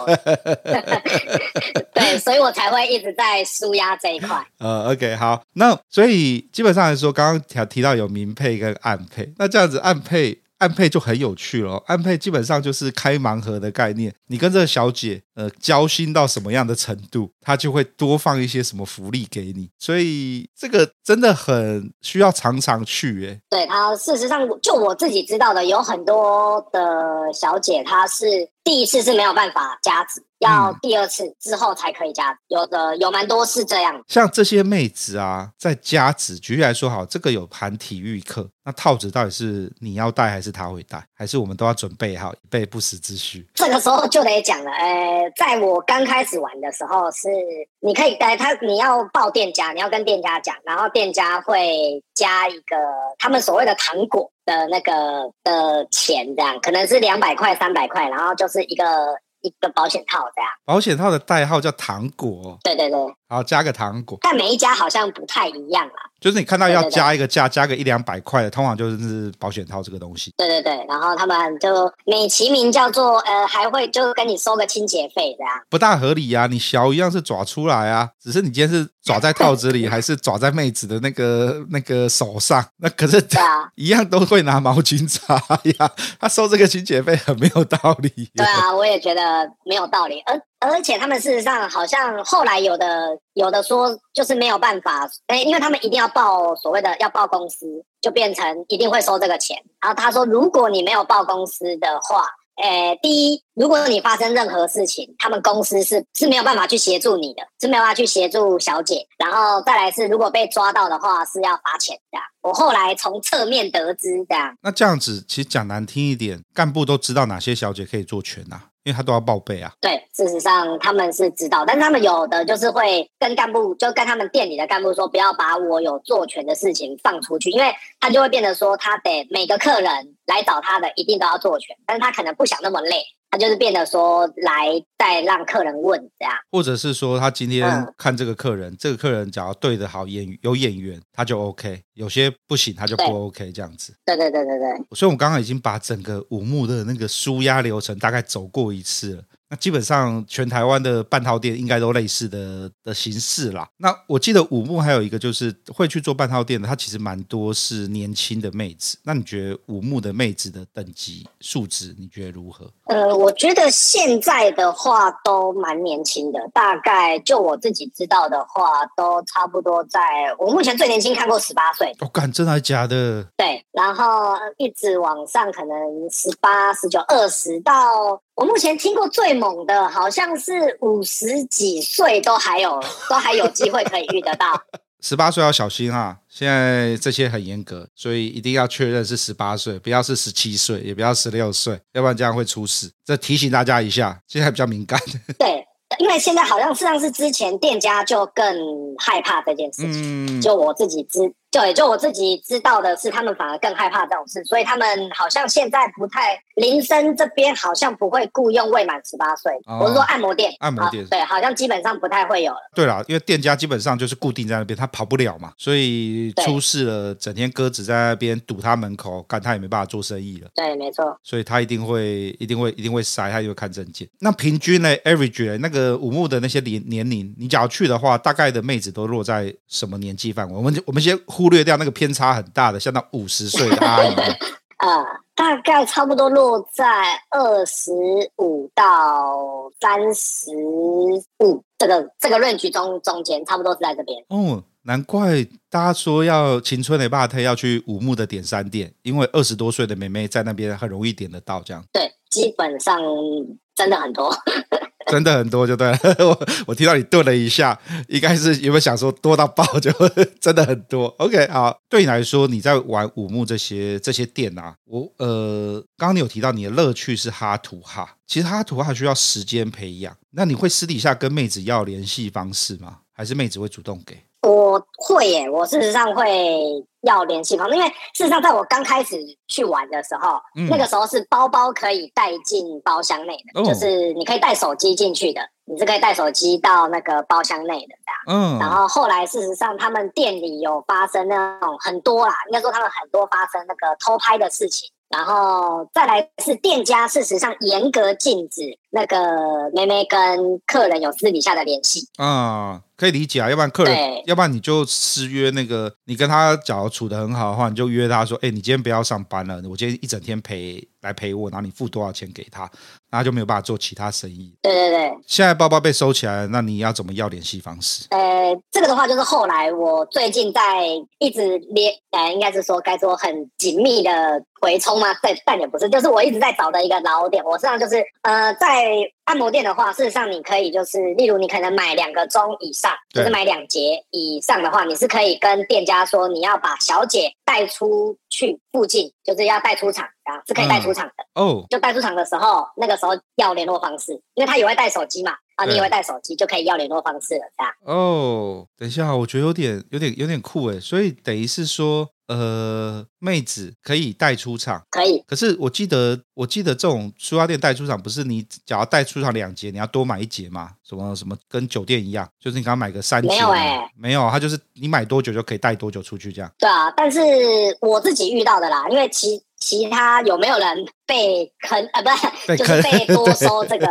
对，所以我才会一直在抒压这一块。 OK， 好，那所以基本上来说，刚刚提到有明配跟暗配，那这样子暗配就很有趣了。暗配基本上就是开盲盒的概念，你跟这个小姐交心到什么样的程度，她就会多放一些什么福利给你，所以这个真的很需要常常去耶。对， 她事实上就我自己知道的，有很多的小姐她是第一次是没有办法加值，要第二次之后才可以加值，有蛮多是这样。 像这些妹子啊，在加值，举例来说好，这个有含体育课，那套子到底是你要带还是他会带，还是我们都要准备好以备不时之需？ 这个时候就得讲了，在我刚开始玩的时候是你可以带他，你要报店家，你要跟店家讲，然后店家会加一个他们所谓的糖果的那个的钱，这样可能是200块300块，然后就是一个保险套这样。 保险套的代号叫糖果。 对对对， 好，加个糖果， 但每一家好像不太一样啦。 就是你看到要加一个价，加个100-200块的，通常就是保险套这个东西。 对对对，然后他们就美其名叫做还会就跟你收个清洁费这样。 不大合理啊，你小一样是爪出来啊，只是你今天是爪在套子里还是爪在妹子的那个手上，那可是一样都会拿毛巾擦呀，他收这个清洁费很没有道理。 对啊，我也觉得没有道理。而且他们事实上好像后来有的说就是没有办法，因为他们一定要报所谓的要报公司，就变成一定会收这个钱。然后他说如果你没有报公司的话，第一，如果你发生任何事情，他们公司是没有办法去协助你的，是没有办法去协助小姐。然后再来是如果被抓到的话是要罚钱的。我后来从侧面得知这样。 那这样子其实讲难听一点，干部都知道哪些小姐可以做权啊，因为他都要报备啊。 对，事实上他们是知道，但他们有的就是会跟干部，就跟他们店里的干部说，不要把我有做权的事情放出去，因为他就会变得说，他得每个客人来找他的一定都要做权，但是他可能不想那么累，他就是变得说来再让客人问这样， 或者是说他今天看这个客人，这个客人只要对得好有眼缘，他就 OK， 有些不行他就不 OK 这样子。 对对对对对。 所以我们刚刚已经把整个武木的那个抒压流程大概走过一次了。那基本上全台湾的半套店应该都类似的形式啦。那我记得武木还有一个就是会去做半套店的，它其实蛮多是年轻的妹子。那你觉得武木的妹子的等级素质你觉得如何？ 我觉得现在的话都蛮年轻的，大概就我自己知道的话都差不多在我目前最年轻看过18岁。 干，真的还假的？ 对，然后一直往上可能18、19、20到我目前听过最猛的好像是50几岁都还有机会可以遇得到。 18岁要小心啊，现在这些很严格，所以一定要确认是18岁，不要是17岁，也不要16岁，要不然这样会出事。这提醒大家一下，现在比较敏感。对， 因为现在好像事实上是之前店家就更害怕这件事情，就我自己知道的是，他们反而更害怕这种事，所以他们好像现在不太，林森这边好像不会雇佣未满18岁，我是说按摩店，对，好像基本上不太会有了。 对啦，因为店家基本上就是固定在那边，他跑不了嘛，所以出事了，整天鸽子在那边堵他门口，干他也没办法做生意了。 对，没错， 所以他一定会塞，他就会看证件。那平均呢 ，average 呢，那个武木的那些年龄，你假如去的话，大概的妹子都落在什么年纪范围？我们先忽略掉那个偏差很大的，像那50岁的阿姨。 大概差不多落在25到35这个range中间，差不多是在这边。 难怪大家说要青春的霸推要去武木的点3店，因为20多岁的妹妹在那边很容易点得到这样。 对，基本上真的很多。 真的很多就对了。我听到你顿了一下，应该是有没有想说多到爆，就真的很多。 OK， 好，对你来说你在玩武木这些店啊，刚刚你有提到你的乐趣是哈土哈，其实哈土哈需要时间培养，那你会私底下跟妹子要联系方式吗？还是妹子会主动给？ 我会耶，我事实上会要联系方式，因为事实上在我刚开始去玩的时候，那个时候是包包可以带进包厢内的，就是你可以带手机进去的，你是可以带手机到那个包厢内的这样。然后后来事实上他们店里有发生那种很多啦，应该说他们很多发生那个偷拍的事情。然后再来是店家事实上严格禁止那个妹妹跟客人有私底下的联系可以理解啊，要不然客人，要不然你就私约那个，你跟他假如处得很好的话，你就约他说，你今天不要上班了，我今天一整天来陪我，然后你付多少钱给他，然后就没有办法做其他生意。 对， 现在包包被收起来了，那你要怎么要联系方式？ 这个的话就是后来我最近在一直应该是说该说很紧密的回冲吗？但也不是，就是我一直在找的一个老点。我实际上就是在按摩店的话，事实上你可以就是，例如你可能买2个钟以上，就是买2节以上的话，你是可以跟店家说你要把小姐带出去附近，就是要带出场啊，是可以带出场的。就带出场的时候，那个时候要联络方式，因为他也会带手机嘛。你也会带手机，就可以要联络方式了，这样。 等一下，我觉得有点酷诶，所以等于是说，妹子可以带出场， 可以。 可是我记得这种书家店带出场，不是你只要带出场2节，你要多买1节吗？什么跟酒店一样，就是你刚刚买个3节。 没有没有，它就是你买多久就可以带多久出去这样。 对啊，但是我自己遇到的啦，因为其他有没有人被坑不是，就是被多收这个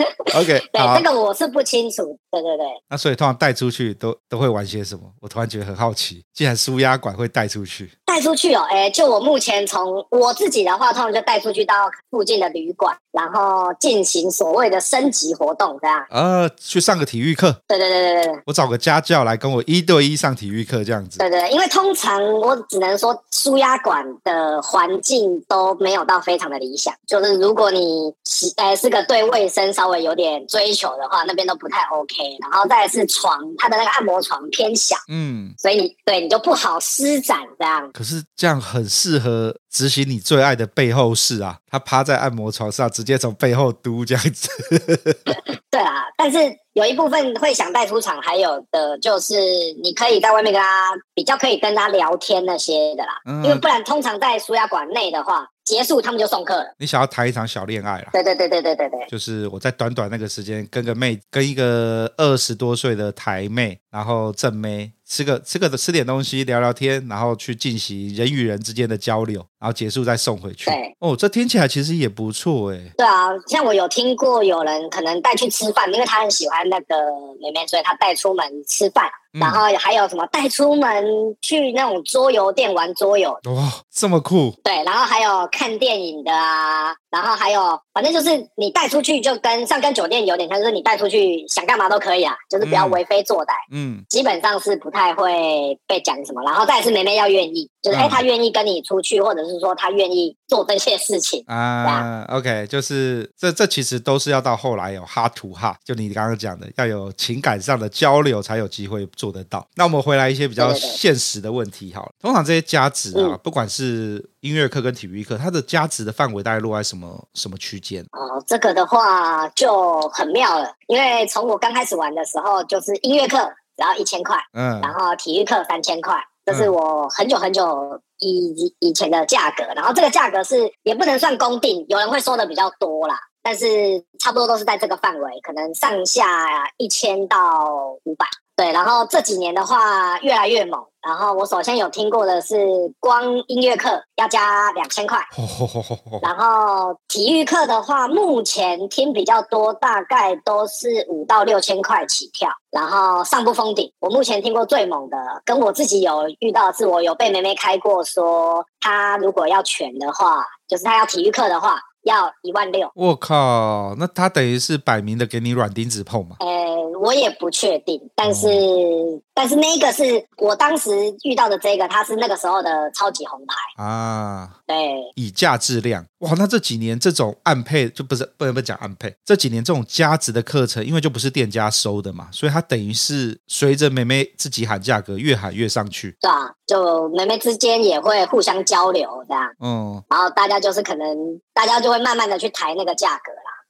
OK 对，这个我是不清楚。对。 那所以通常带出去都会玩些什么？我突然觉得很好奇，既然舒压馆会带出去就我目前从我自己的话，通常就带出去到附近的旅馆，然后进行所谓的升级活动这样。 去上个体育课。 对， 我找个家教来跟我1对1上体育课这样子。 对，因为通常我只能说舒压馆的环境都没有到非常的理想，就是如果你是个对卫生稍微有点追求的话，那边都不太 OK。然后再来是床，它的那个按摩床偏小，所以你就不好施展这样。 可是这样很适合执行你最爱的背后式啊，他趴在按摩床上，直接从背后嘟这样子。 对啦，但是有一部分会想带出场，还有的就是你可以在外面跟他比较可以跟他聊天那些的啦，因为不然通常在舒压馆内的话，结束他们就送客了。 你想要谈一场小恋爱啦？ 对， 就是我在短短那个时间跟一个20多岁的台妹，然后正妹吃点东西聊聊天，然后去进行人与人之间的交流，然后结束再送回去。 对这听起来其实也不错欸。 对啊，像我有听过有人可能带去吃饭，因为他很喜欢那个妹妹，所以他带出门吃饭。然后还有什么带出门去那种桌游店玩桌游。 这么酷。 对，然后还有看电影的啊，然后还有反正就是你带出去就跟酒店有点像，就是你带出去想干嘛都可以啊，就是不要为非作歹。基本上是不太会被讲什么。然后再来是妹妹要愿意，就是她愿意跟你出去，或者是说她愿意做这些事情啊。 OK， 就是这其实都是要到后来有 heart to heart， 就你刚刚讲的要有情感上的交流才有机会做得到。那我们回来一些比较现实的问题好了。通常这些加值啊，不管是音乐课跟体育课，它的加值的范围大概落在什么区间？ 这个的话就很妙了，因为从我刚开始玩的时候，就是音乐课只要1000块，然后体育课3000块，这是我很久以前的价格。然后这个价格是也不能算公定，有人会收的比较多啦，但是差不多都是在这个范围，可能上下1000到500。对，然后这几年的话越来越猛。然后我首先有听过的是，光音乐课要加2000块，然后体育课的话，目前听比较多，大概都是5到6000块起跳，然后上不封顶。我目前听过最猛的，跟我自己有遇到的是，我有被妹妹开过，说她如果要全的话，就是她要体育课的话，要16000。 我靠，那他等于是摆明的给你软钉子碰嘛？ 我也不确定，但是那个是我当时遇到的这个，他是那个时候的超级红牌啊。对， 以价质量。哇，那这几年这种暗配就不能讲暗配，这几年这种加值的课程，因为就不是店家收的嘛，所以它等于是随着妹妹自己喊价格，越喊越上去。 对啊，就妹妹之间也会互相交流这样。然后大家就是可能大家就会慢慢的去抬那个价格啦。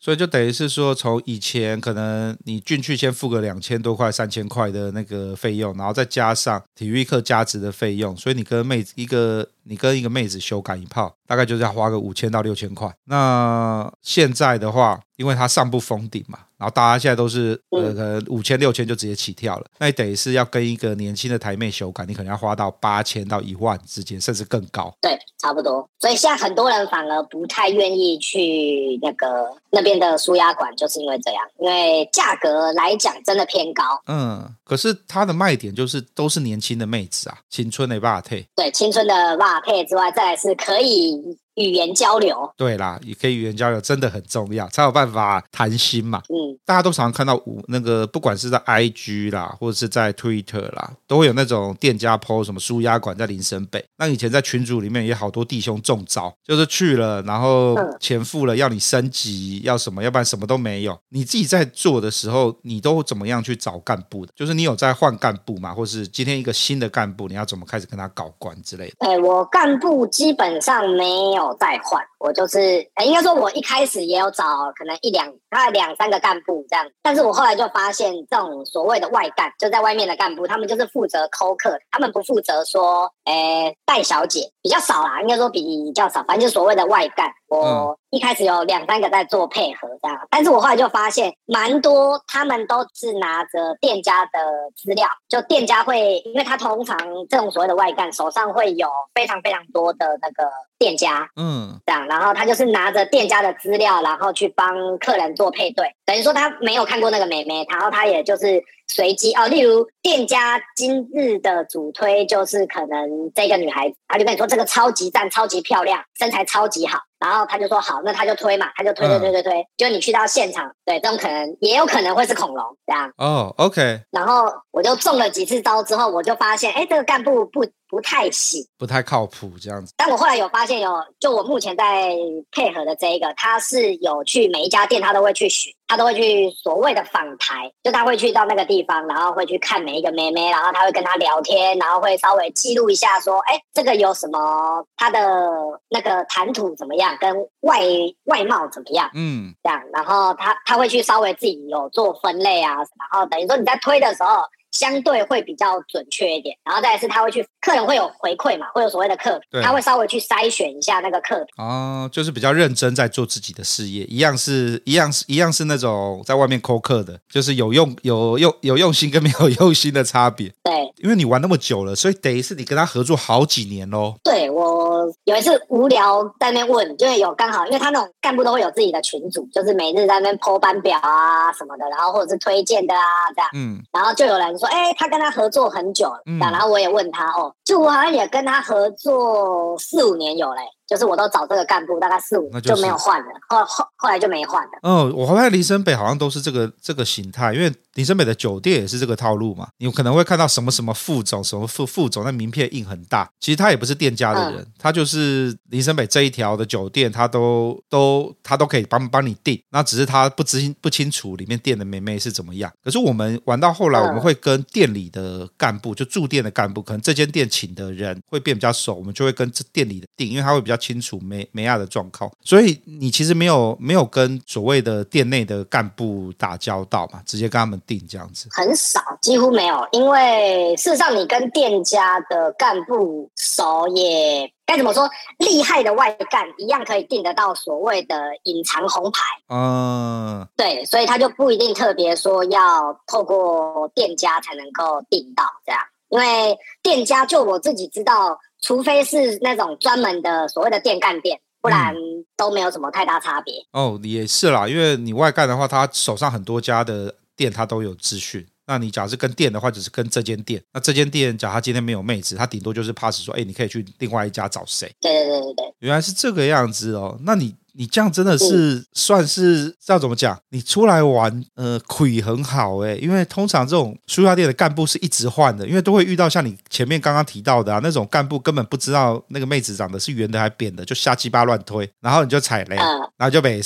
所以就等于是说，从以前可能你进去先付个2000多块、3000块的那个费用，然后再加上体育课加值的费用，所以你跟一个妹子修改一炮，大概就是要花个5000到6000块。那现在的话，因为它上不封顶嘛，然后大家现在都是可能5000、6000就直接起跳了，那你等于是要跟一个年轻的台妹修改，你可能要花到8000到10000之间，甚至更高。 对，差不多。所以现在很多人反而不太愿意去那边的舒压馆，就是因为这样，因为价格来讲真的偏高。 可是它的卖点就是都是年轻的妹子啊，青春的霸退。 对，青春的霸退之外，再来是可以语言交流。 对啦，也可以语言交流，真的很重要，才有办法谈心嘛。大家都常常看到不管是在 IG 啦，或者是在 Twitter 啦，都会有那种店家 po 什么舒压馆在林森北。那以前在群组里面也好多弟兄中招，就是去了，然后钱付了，要你升级，要什么，要不然什么都没有。你自己在做的时候，你都怎么样去找干部的？就是你有在换干部嘛，或是今天一个新的干部，你要怎么开始跟他搞关之类的？ 我干部基本上没有再换，我就是应该说我一开始也有找可能大概2-3个干部这样，但是我后来就发现这种所谓的外干，就在外面的干部，他们就是负责扣客，他们不负责说带小姐，比较少啦，应该说比较少，反正就是所谓的外干。我一开始有2-3个在做配合这样，但是我后来就发现蛮多他们都是拿着店家的资料，就店家会，因为他通常这种所谓的外干手上会有非常非常多的那个店家，这样，然后他就是拿着店家的资料，然后去帮客人做配对，等于说他没有看过那个妹妹，然后他也就是随机例如店家今日的主推就是可能这个女孩子，他就跟你说这个超级赞、超级漂亮、身材超级好，然后他就说好，那他就推嘛，他就推，就你去到现场，对，这种可能也有可能会是恐龙这样。 OK。 然后我就中了几次招之后，我就发现，这个干部不太行， 不太靠谱这样子。 但我后来有发现就我目前在配合的这一个，他是有去每一家店，他都会去巡，他都会去所谓的访台，就他会去到那个地方，然后会去看每一个妹妹，然后他会跟她聊天，然后会稍微记录一下说，这个有什么，他的那个谈吐怎么样，跟外貌怎么样，这样，然后他会去稍微自己有做分类啊，然后等于说你在推的时候相对会比较准确一点，然后再来是他会去，客人会有回馈嘛，会有所谓的客评，他会稍微去筛选一下那个客评。 就是比较认真在做自己的事业，一样是那种在外面扣客的，就是有用心跟没有用心的差别。 对， 因为你玩那么久了，所以等于是你跟他合作好几年咯。 对，我有一次无聊在那边问，就有刚好，因为他那种干部都会有自己的群组，就是每日在那边 po 班表啊什么的，然后或者是推荐的啊这样，然后就有人说，他跟他合作很久了，然后我也问他，就我好像也跟他合作4-5年有嘞。就是我都找这个干部大概4-5年就没有换了，后来就没换了。 我发现林森北好像都是这个形态，因为林森北的酒店也是这个套路嘛。你可能会看到什么什么副总，什么副总，那名片印很大，其实他也不是店家的人，他就是林森北这一条的酒店，他都可以帮你订，那只是他不清楚里面店的妹妹是怎么样。可是我们玩到后来，我们会跟店里的干部，就驻店的干部，可能这间店请的人会变比较熟，我们就会跟这店里的订，因为他会比较清楚美亚的状况，所以你其实没有跟所谓的店内的干部打交道嘛，直接跟他们订这样子， 很少，几乎没有。因为事实上，你跟店家的干部熟也该怎么说，厉害的外干一样可以订得到所谓的隐藏红牌。对，所以他就不一定特别说要透过店家才能够订到这样。因为店家就我自己知道，除非是那种专门的所谓的店干店，不然都没有什么太大差别。 也是啦，因为你外干的话，他手上很多家的店他都有资讯。那你假如是跟店的话，只是跟这间店。那这间店假如他今天没有妹子，他顶多就是 pass 说，你可以去另外一家找谁。 对， 原来是这个样子哦。那你这样真的是算是要怎么讲？你出来玩，亏很好因为通常这种舒压店的干部是一直换的，因为都会遇到像你前面刚刚提到的那种干部根本不知道那个妹子长得是圆的还扁的，就瞎鸡巴乱推，然后你就踩雷，然后就没瘦，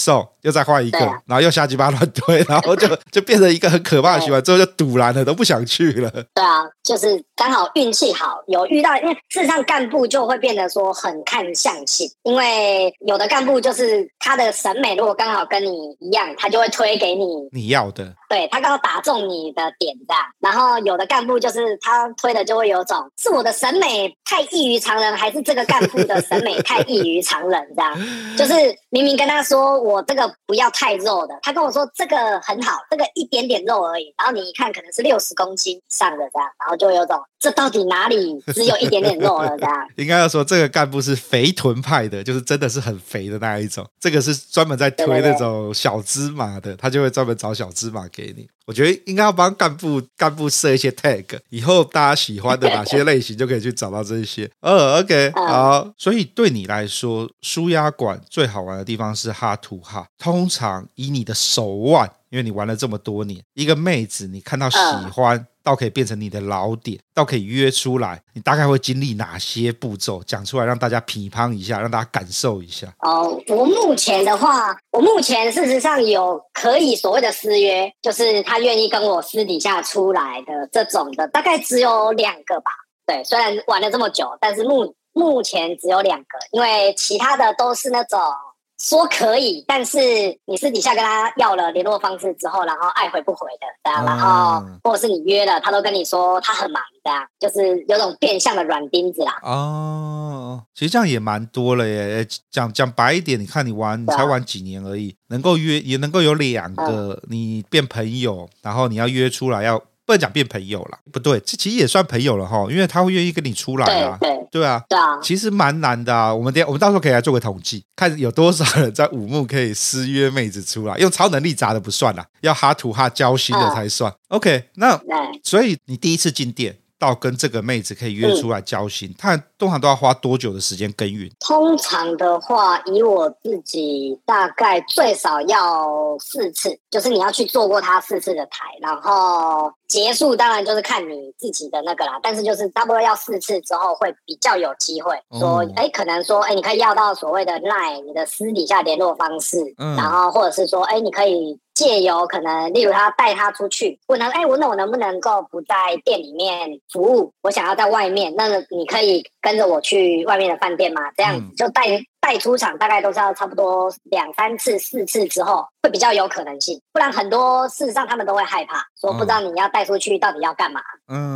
又再换一个， 啊、 然后又瞎鸡巴乱推，然后就变成一个很可怕的循环，之后就堵拦了，都不想去了。 对啊，就是刚好运气好，有遇到，因为事实上干部就会变得说很看相性，因为有的干部就是他的审美如果刚好跟你一样，他就会推给你要的， 对，他刚好打中你的点这样。然后有的干部就是他推的就会有种是我的审美太异于常人，还是这个干部的审美太异于常人这样。就是明明跟他说我这个不要太肉的，他跟我说这个很好，这个一点点肉而已，然后你一看可能是60公斤以上的这样，然后就有种这到底哪里只有一点点肉了这样。 应该要说这个干部是肥臀派的，就是真的是很肥的那一种，这个是专门在推那种小芝麻的，他就会专门找小芝麻给你。我觉得应该要帮干部设一些 tag， 以后大家喜欢的哪些类型就可以去找到这些。OK， 好。所以对你来说，舒压馆最好玩的地方是哈图哈。通常以你的手腕，因为你玩了这么多年，一个妹子你看到喜欢，到可以变成你的老点，到可以约出来，你大概会经历哪些步骤？讲出来让大家批判一下，让大家感受一下。 我目前的话，我目前事实上有可以所谓的私约，就是他愿意跟我私底下出来的这种的，大概只有2个吧。对，虽然玩了这么久，但是目前只有2个，因为其他的都是那种说可以，但是你私底下跟他要了联络方式之后，然后爱回不回的这样，然后或者是你约了，他都跟你说他很忙这样，就是有种变相的软钉子啦。 其实这样也蛮多了耶。讲白一点，你看你才玩几年而已，能够约也能够有2个，你变朋友，然后你要约出来要。不能讲变朋友啦，不对，这其实也算朋友了齁，因为他会愿意跟你出来啊，对啊，其实蛮难的啊。我们到时候可以来做个统计，看有多少人在五木可以私约妹子出来，用超能力砸的不算啦，要哈图哈交心的才算。OK， 那所以你第一次进店到跟这个妹子可以约出来交心，他通常都要花多久的时间耕耘？ 通常的话，以我自己大概最少要4次，就是你要去做过他4次的台，然后结束当然就是看你自己的那个啦，但是就是差不多要4次之后会比较有机会说，可能说，你可以要到所谓的 LINE 你的私底下联络方式，然后或者是说，你可以借由可能例如他带他出去，我能我能不能够不在店里面服务，我想要在外面，那你可以跟着我去外面的饭店吗？这样子就带出场大概都是要差不多2、3次、4次之后会比较有可能性，不然很多事实上他们都会害怕，说不知道你要带出去到底要干嘛。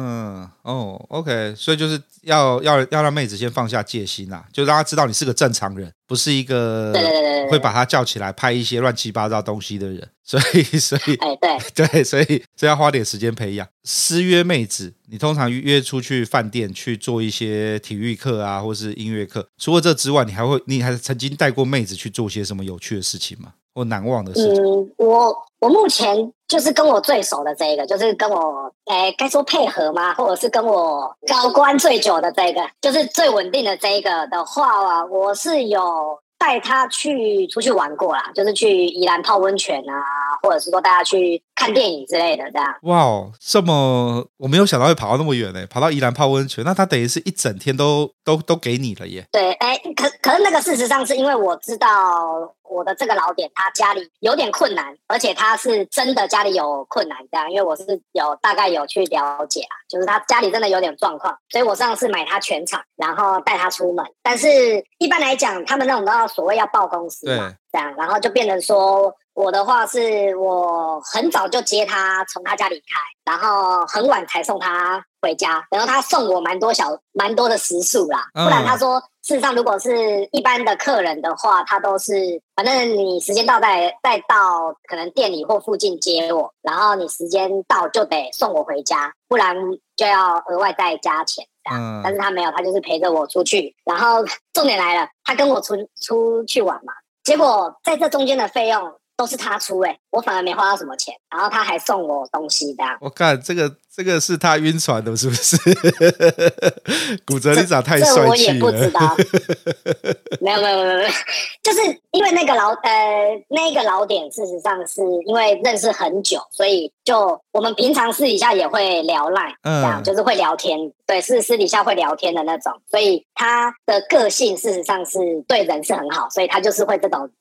OK， 所以就是要让妹子先放下戒心啦，就让她知道你是个正常人，不是一个会把她叫起来拍一些乱七八糟东西的人。所以对，所以要花点时间培养。私约妹子，你通常约出去饭店去做一些体育课啊，或是音乐课。除了这之外，你还曾经带过妹子去做些什么有趣的事情吗？或难忘的事情？ 我目前就是跟我最熟的这一个，就是跟我该说配合吗？或者是跟我高官最久的这个，就是最稳定的这一个的话，我是有带他出去玩过啦，就是去宜兰泡温泉啊，或者是说带他去看电影之类的这样。 哇，这么我没有想到会跑到那么远跑到宜兰泡温泉，那他等于是一整天都给你了耶。 对，可是那个事实上是因为我知道我的这个老点他家里有点困难，而且他是真的家里有困难这样，因为我是大概有去了解啊，就是他家里真的有点状况，所以我上次买他全场，然后带他出门。但是一般来讲，他们那种所谓要报公司嘛，这样，然后就变成说，我的话是我很早就接他从他家离开，然后很晚才送他回家，然后他送我蛮多的时数啦，不然他说事实上如果是一般的客人的话，他都是反正你时间到再到可能店里或附近接我，然后你时间到就得送我回家，不然就要额外再加钱。但是他没有，他就是陪着我出去，然后重点来了，他跟我出去玩嘛，结果在这中间的费用都是他出我反而没花到什么钱，然后他还送我东西的。我看这个是他晕船的，是不是？骨折里长太帅气了， 这我也不知道。没有，就是因为那个老点，事实上是因为认识很久，所以就我们平常私底下也会聊LINE，这样就是会聊天，对，是私底下会聊天的那种，所以他的个性事实上是对人是很好，所以他就是会这种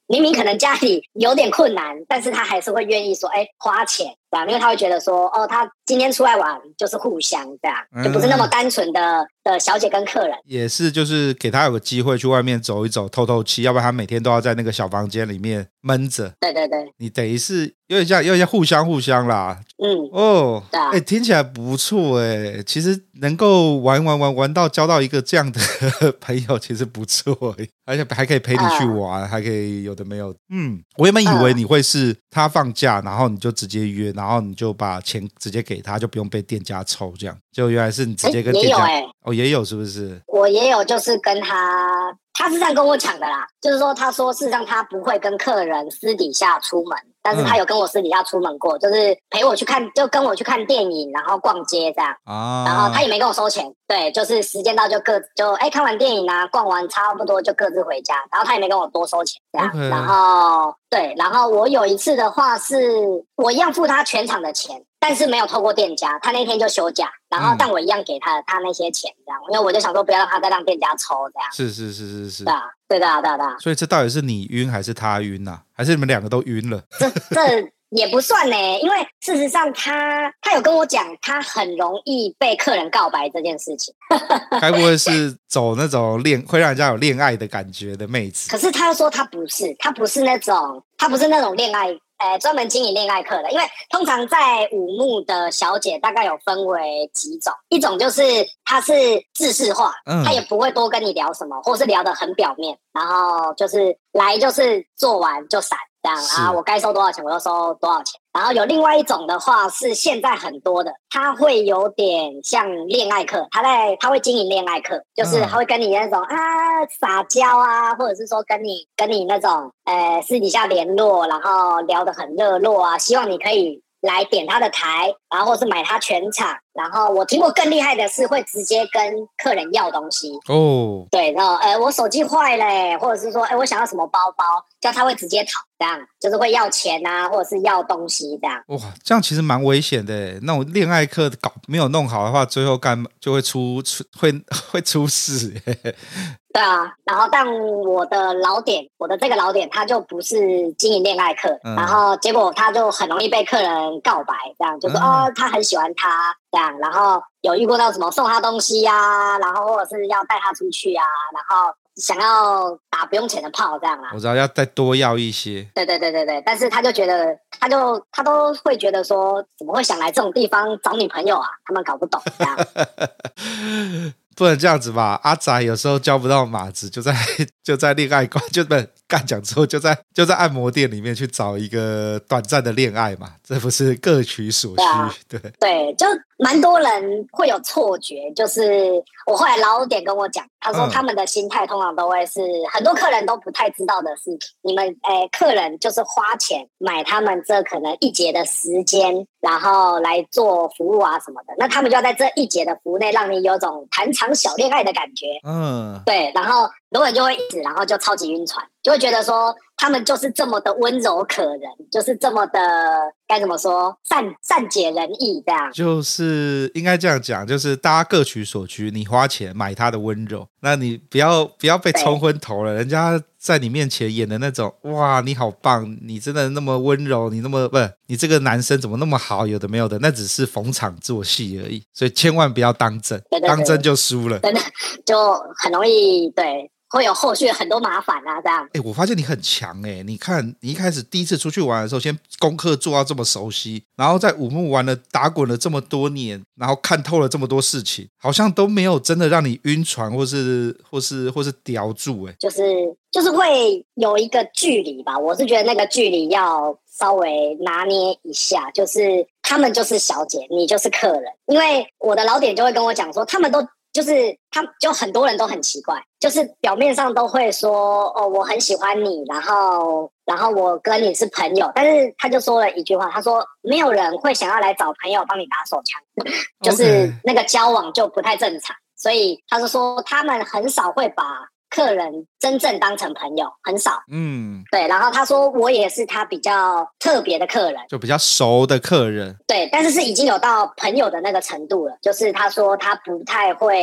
明明可能家里有点困难，但是他还是会愿意说，花钱。对啊，因为他会觉得说，他今天出来玩就是互相这样，就不是那么单纯的小姐跟客人。 也是，就是给他有个机会去外面走一走，透透气，要不然他每天都要在那个小房间里面闷着。 对对对， 你等于是有点像互相啦。对啊，听起来不错其实能够玩到交到一个这样的朋友，其实不错而且还可以陪你去玩，还可以有的没有。我原本以为你会是他放假，然后你就直接约，然后你就把钱直接给他，就不用被店家抽这样。就原来是你直接跟店家。 也有也有是不是？ 我也有，就是跟他是这样跟我讲的啦，就是说他说事实上他不会跟客人私底下出门，但是他有跟我私底下出门过，就是陪我去看，就跟我去看电影，然后逛街这样然后他也没跟我收钱，对，就是时间到就看完电影啊，逛完差不多就各自回家，然后他也没跟我多收钱这样然后对，然后我有一次的话是我一样付他全场的钱，但是没有透过店家，他那天就休假，然后但我一样给他那些钱这样，因为我就想说不要让他再让店家抽这样。 是。 对啊。 所以这到底是你晕还是他晕啊？还是你们两个都晕了？ 这也不算因为事实上他有跟我讲，他很容易被客人告白这件事情。 该不会是走那种会让人家有恋爱的感觉的妹子？ 可是他又说他不是那种恋爱。专门经营恋爱课的，因为通常在舞幕的小姐大概有分为几种，一种就是她是制式化，她也不会多跟你聊什么，或是聊得很表面，然后就是来就是做完就闪这样啊，我该收多少钱我就收多少钱。然后有另外一种的话是现在很多的，他会有点像恋爱课，他会经营恋爱课，就是他会跟你那种撒娇啊，或者是说跟你那种私底下联络，然后聊得很热络啊，希望你可以来点他的台，然后或是买他全场。然后我听过更厉害的是会直接跟客人要东西对，然后我手机坏了或者是说我想要什么包包，叫他会直接讨，这样就是会要钱啊，或者是要东西这样。 哇，这样其实蛮危险的那种恋爱课没有弄好的话，最后就会出事对啊，然后但我的这个老点他就不是经营恋爱课然后结果他就很容易被客人告白，这样就说他很喜欢他这样，然后有遇过到什么送他东西啊，然后或者是要带他出去啊，然后想要打不用钱的炮这样啊。 我知道要再多要一些。 对，但是他就觉得他都会觉得说怎么会想来这种地方找女朋友啊，他们搞不懂这样。 不能这样子吧，阿宅有时候交不到马子，就在恋爱馆，就不干讲之后就在按摩店里面去找一个短暂的恋爱嘛，这不是各取所需。 对，就蛮多人会有错觉，就是我后来老点跟我讲，他说他们的心态通常都会是很多客人都不太知道的是，你们客人就是花钱买他们这可能一节的时间，然后来做服务啊什么的，那他们就要在这一节的服务内让你有种谈场小恋爱的感觉。对，然后很多人就会一直，然后就超级晕船，就会觉得说他们就是这么的温柔可人，就是这么的该怎么说善解人意这样。 就是应该这样讲，就是大家各取所需，你花钱买他的温柔，那你不要被冲昏头了，人家在你面前演的那种哇你好棒，你真的那么温柔，你那么你这个男生怎么那么好，有的没有的，那只是逢场作戏而已，所以千万不要当真。对，当真就输了， 真的就很容易会有后续很多麻烦啊，这样。 我发现你很强你看你一开始第一次出去玩的时候，先功课做到这么熟悉，然后在舞幕玩了打滚了这么多年，然后看透了这么多事情，好像都没有真的让你晕船或是叼住就是会有一个距离吧，我是觉得那个距离要稍微拿捏一下，就是他们就是小姐，你就是客人，因为我的老点就会跟我讲说，他们就很多人都很奇怪，就是表面上都会说我很喜欢你，然后我跟你是朋友，但是他就说了一句话，他说没有人会想要来找朋友帮你打手枪，就是那个交往就不太正常，所以他就说他们很少会把客人真正当成朋友，很少。对，然后他说我也是他比较特别的客人， 就比较熟的客人。 对，但是已经有到朋友的那个程度了，就是他说他不太会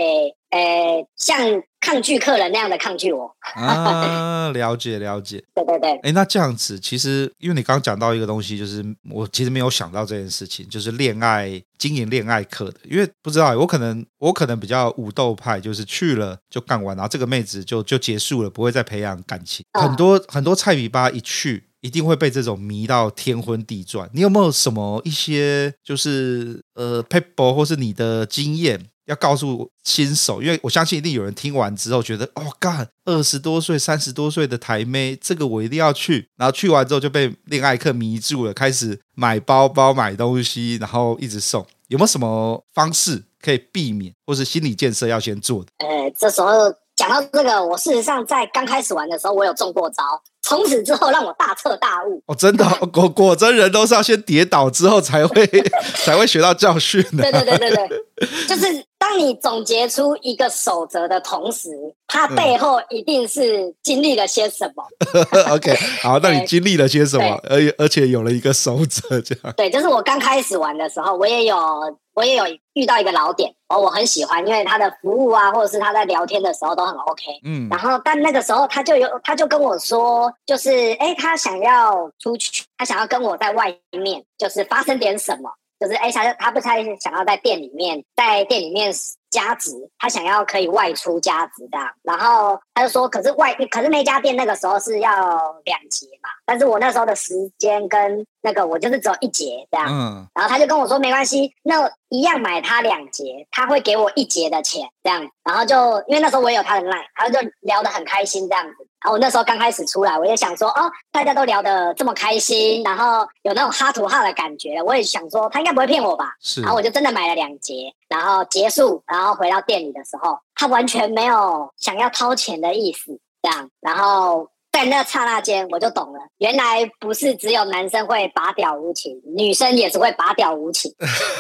像抗拒客人那样的抗拒我。 啊，了解了解。 对对对。 那这样子，其实因为你刚刚讲到一个东西，就是我其实没有想到这件事情，就是经营恋爱课的。因为不知道，我可能比较武斗派，就是去了就干完，然后这个妹子就结束了，不会再培养感情。很多菜比吧一去，一定会被这种迷到天昏地转。你有没有什么一些就是撇步或是你的经验要告诉新手？因为我相信一定有人听完之后觉得干20多岁30多岁的台妹，这个我一定要去，然后去完之后就被恋爱课迷住了，开始买包包买东西，然后一直送。有没有什么方式可以避免，或是心理建设要先做的？ 这时候讲到这个，我事实上在刚开始玩的时候我有中过招，从此之后让我大彻大悟。 真的果真人都是要先跌倒之后才会学到教训的。 对，就是当你总结出一个守则的同时，它背后一定是经历了些什么。 OK， 好，那你经历了些什么？而且有了一个守则，这样。对， 就是我刚开始玩的时候，我也有遇到一个老点，我很喜欢，因为他的服务啊，或者是他在聊天的时候都很 OK。然后但那个时候他就跟我说，就是他想要出去，他想要跟我在外面，就是发生点什么。就是他不太想要在店里面加值，他想要可以外出加值这样。然后他就说，可是那家店那个时候是要2节嘛，但是我那时候的时间跟那个我就是只有1节这样。然后他就跟我说没关系，那一样买他2节，他会给我1节的钱这样。然后就因为那时候我也有他的 LINE， 然后就聊得很开心这样子。然后我那时候刚开始出来，我也想说大家都聊得这么开心，然后有那种哈图哈的感觉，我也想说他应该不会骗我吧。然后我就真的买了2节，然后结束，然后回到店里的时候，他完全没有想要掏钱的意思这样。然后在那刹那间我就懂了，原来不是只有男生会拔屌无情，女生也是会拔屌无情。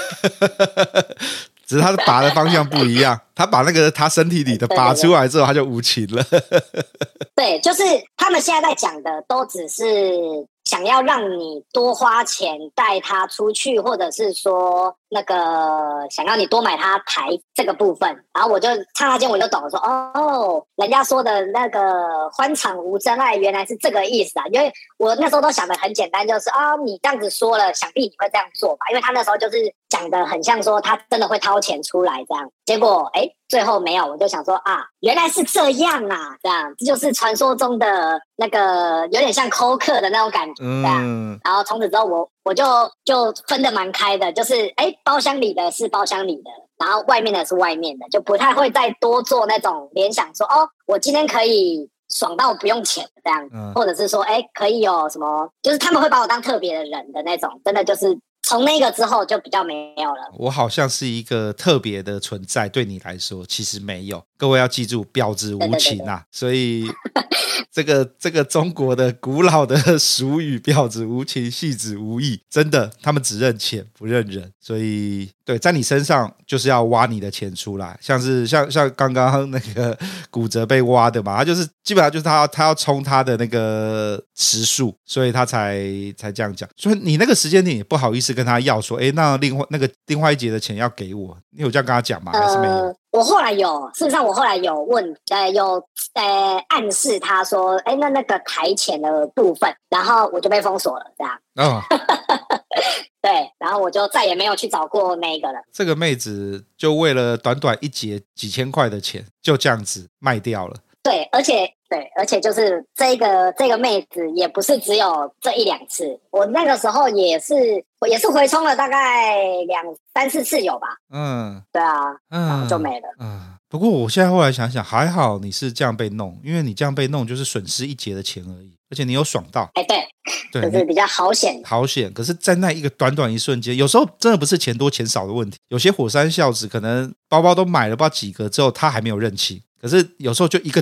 只是他拔的方向不一样，他把那个他身体里的拔出来之后，他就无情了。 对，就是他们现在在讲的都只是想要让你多花钱带他出去，或者是说那个想要你多买他台这个部分。然后我就刹那间我就懂了说，人家说的那个欢场无真爱原来是这个意思啊。因为我那时候都想的很简单，就是你这样子说了，想必你会这样做吧。因为他那时候就是讲的很像说他真的会掏钱出来这样。结果最后没有，我就想说原来是这样啊，这样这就是传说中的那个有点像扣客的那种感觉这样。然后从此之后我就分得蛮开的，就是包厢里的是包厢里的，然后外面的是外面的，就不太会再多做那种联想说我今天可以爽到不用钱这样，或者是说可以有什么，就是他们会把我当特别的人的那种，真的就是从那个之后就比较没有了。 我好像是一个特别的存在，对你来说其实没有。各位要记住，婊子无情啊！对。所以这个中国的古老的俗语，婊子无情，戏子无义，真的，他们只认钱不认人。所以对，在你身上就是要挖你的钱出来，像刚刚那个骨折被挖的嘛，他就是基本上就是他要冲他的那个时数，所以他才这样讲。所以你那个时间点也不好意思跟他要说，那另外1节的钱要给我，你有这样跟他讲吗？还是没有？ 我后来有，事实上我后来有问，暗示他说，那个台钱的部分，然后我就被封锁了，这样。对，然后我就再也没有去找过那个了。 这个妹子就为了短短1节几千块的钱，就这样子卖掉了。 对，而且就是这个妹子也不是只有这1-2次，我那个时候也是回冲了大概2-3-4次有吧。对啊，然后就没了。 不过我现在后来想想，还好你是这样被弄，因为你这样被弄就是损失1节的钱而已，而且你有爽到。 对，就是比较好险。 可是在那一个短短一瞬间，有时候真的不是钱多钱少的问题，有些火山孝子可能包包都买了不知道几个之后，他还没有认清。可是有时候就一个点，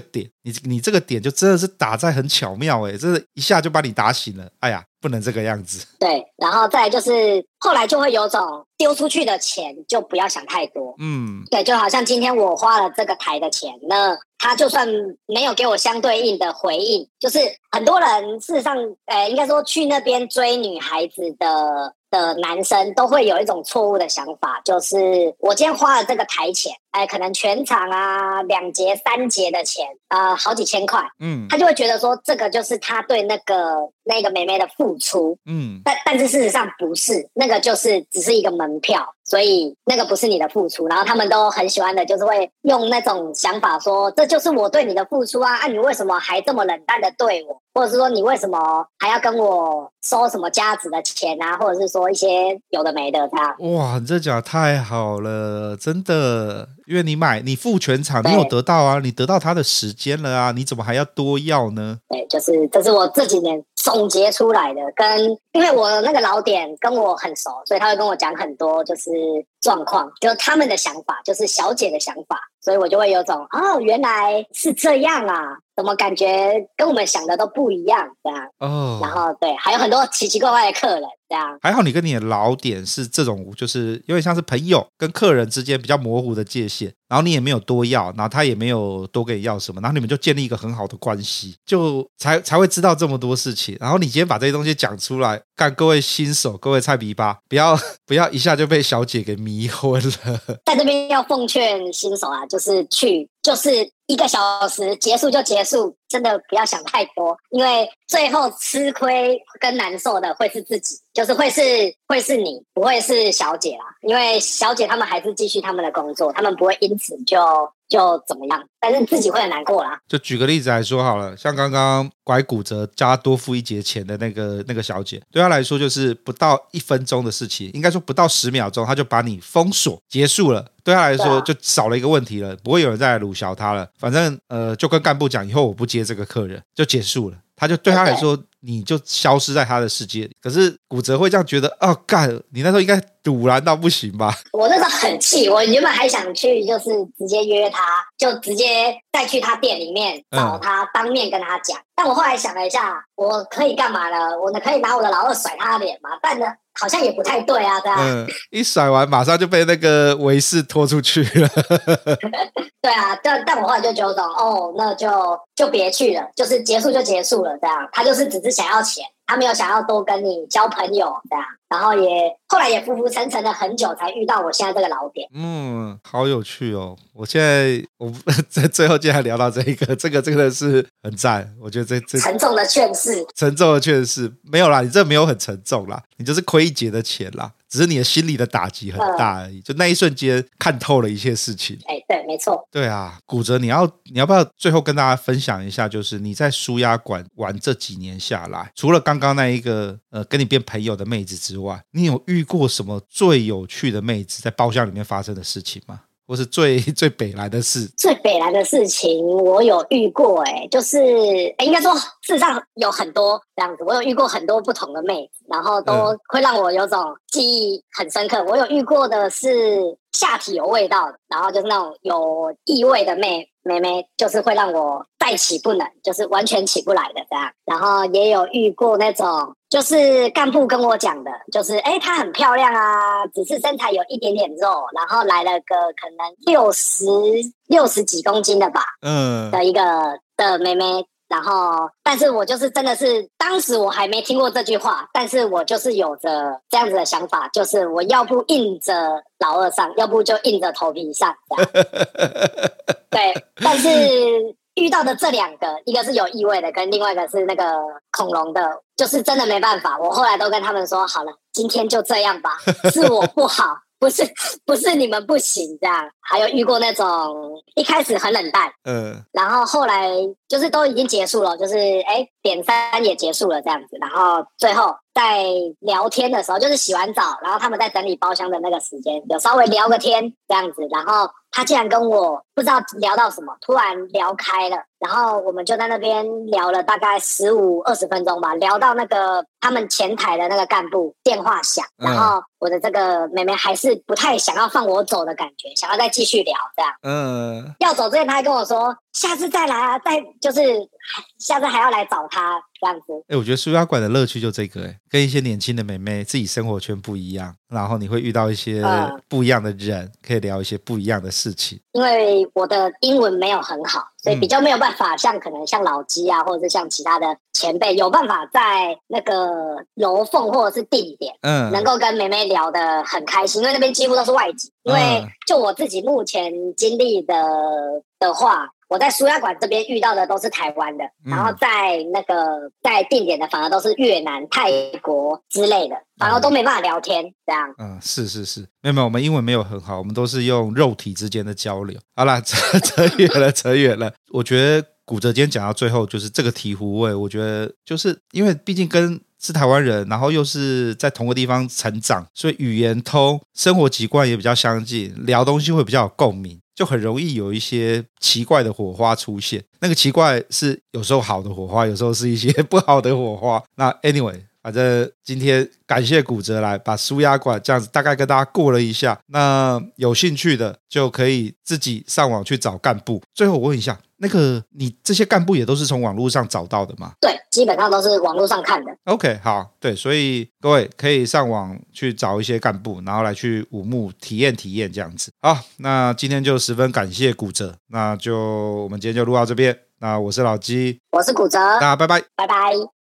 你这个点就真的是打在很巧妙真的一下就把你打醒了。哎呀，不能这个样子。 对，然后再来就是后来就会有种丢出去的钱就不要想太多。对，就好像今天我花了这个台的钱，那他就算没有给我相对应的回应，就是很多人事实上应该说去那边追女孩子的男生都会有一种错误的想法，就是我今天花了这个台钱，可能全场啊2节3节的钱，好几千块，他就会觉得说这个就是他对那个妹妹的付出，但是事实上不是，那个就是只是一个门票，所以那个不是你的付出。然后他们都很喜欢的就是会用那种想法说，这就是我对你的付出啊，你为什么还这么冷淡的对我，或者是说你为什么还要跟我收什么价值的钱啊，或者是说一些有的没的这样。 哇，你这讲太好了，真的，因为你付全场，你有得到啊，你得到他的时间了啊，你怎么还要多要呢？ 对，就是这是我这几年总结出来的，因为我那个老点跟我很熟，所以他会跟我讲很多就是状况，就是他们的想法，就是小姐的想法，所以我就会有种原来是这样啊，怎么感觉跟我们想的都不一样这样。然后对，还有很多奇奇怪怪的客人这样。 还好你跟你的老点是这种，就是有点像是朋友跟客人之间比较模糊的界限，然后你也没有多要，然后他也没有多给你要什么，然后你们就建立一个很好的关系，就才会知道这么多事情。然后你今天把这些东西讲出来，干各位新手各位菜逼吧，不要一下就被小姐给迷昏了。 在这边要奉劝新手啊，就是1个小时结束就结束，真的不要想太多，因为最后吃亏跟难受的会是自己，就是会是你，不会是小姐啦，因为小姐他们还是继续他们的工作，他们不会因此就怎么样，但是自己会很难过啦。 就举个例子来说好了，像刚刚拐骨折叫他多付1节钱的那个小姐，对他来说就是不到1分钟的事情，应该说不到10秒钟，他就把你封锁结束了。对他来说就少了一个问题了，不会有人再来鲁小他了。反正就跟干部讲，以后我不接这个客人，就结束了。他就对他来说，你就消失在他的世界里。可是骨折会这样觉得，干，你那时候应该堵然到不行吧？ 我那时候很气，我原本还想去，就是直接约他，就直接再去他店里面找他，当面跟他讲。但我后来想了一下，我可以干嘛呢？我可以拿我的老二甩他的脸嘛？但呢，好像也不太对啊，这样。 一甩完马上就被那个维士拖出去了。 对啊，但我后来就觉得那就别去了，就是结束就结束了这样。他就是只是想要钱，他没有想要多跟你交朋友这样。然后后来也浮浮沉沉了很久，才遇到我现在这个老点。 好有趣哦！我在最后竟然聊到这个真的是很赞。我觉得这沉重的劝世， 没有啦，你这没有很沉重啦，你就是亏1节的钱啦。只是你的心理的打击很大而已，就那一瞬间看透了一切事情。 对，没错。 对啊，骨折你要不要最后跟大家分享一下，就是你在舒压馆玩这几年下来，除了刚刚那一个跟你变朋友的妹子之外，你有遇过什么最有趣的妹子在包厢里面发生的事情吗？或是最北来的事？最北来的事情我有遇过就是应该说事实上有很多这样子，我有遇过很多不同的妹子，然后都会让我有种记忆很深刻。我有遇过的是下体有味道的，然后就是那种有异味的妹妹，就是会让我再起不能，就是完全起不来的这样。然后也有遇过那种就是干部跟我讲的，就是她很漂亮啊，只是身材有一点点肉，然后来了个可能60几公斤的吧，的一个的妹妹。然后但是我就是真的是当时我还没听过这句话，但是我就是有着这样子的想法，就是我要不硬着老二上，要不就硬着头皮上这样。对，但是遇到的这2个，一个是有异味的，跟另外一个是那个恐龙的，就是真的没办法。我后来都跟他们说，好了，今天就这样吧，是我不好，不是你们不行这样。还有遇过那种一开始很冷淡，然后后来就是都已经结束了，就是点3也结束了这样子，然后最后在聊天的时候，就是洗完澡，然后他们在整理包厢的那个时间，有稍微聊个天这样子，然后他竟然跟我不知道聊到什么，突然聊开了， 然后我们就在那边聊了大概15-20分钟吧，聊到那个他们前台的那个干部电话响，然后我的这个妹妹还是不太想要放我走的感觉，想要再继续聊这样。要走之前她还跟我说下次再来啊，就是下次还要来找她这样子。 我觉得舒压馆的乐趣就这个，跟一些年轻的妹妹自己生活圈不一样，然后你会遇到一些不一样的人，可以聊一些不一样的事情。 因为我的英文没有很好，所以比较没有办法可能像老鸡啊，或者是像其他的前辈有办法在那个楼凤或者是定点能够跟妹妹聊得很开心，因为那边几乎都是外籍。因为就我自己目前经历的话，我在舒压馆这边遇到的都是台湾的，然后在定点的反而都是越南、泰国之类的，反而都没办法聊天这样。 是，没有，我们英文没有很好，我们都是用肉体之间的交流。好啦，扯远了。我觉得骨折今天讲到最后就是这个醍醐味，我觉得就是因为毕竟是台湾人，然后又是在同个地方成长，所以语言通，生活习惯也比较相近，聊东西会比较有共鸣，就很容易有一些奇怪的火花出现。那个奇怪是有时候好的火花，有时候是一些不好的火花。那 anyway， 反正今天感谢骨折来把舒压馆这样子大概跟大家过了一下，那有兴趣的就可以自己上网去找干部。最后我问一下，那个你这些干部也都是从网络上找到的吗？ 对，基本上都是网络上看的。 OK， 好，对，所以各位可以上网去找一些干部，然后来去武木体验这样子。好，那今天就十分感谢骨折，那就我们今天就录到这边。那我是老鸡， 我是骨折， 那拜拜。 拜拜。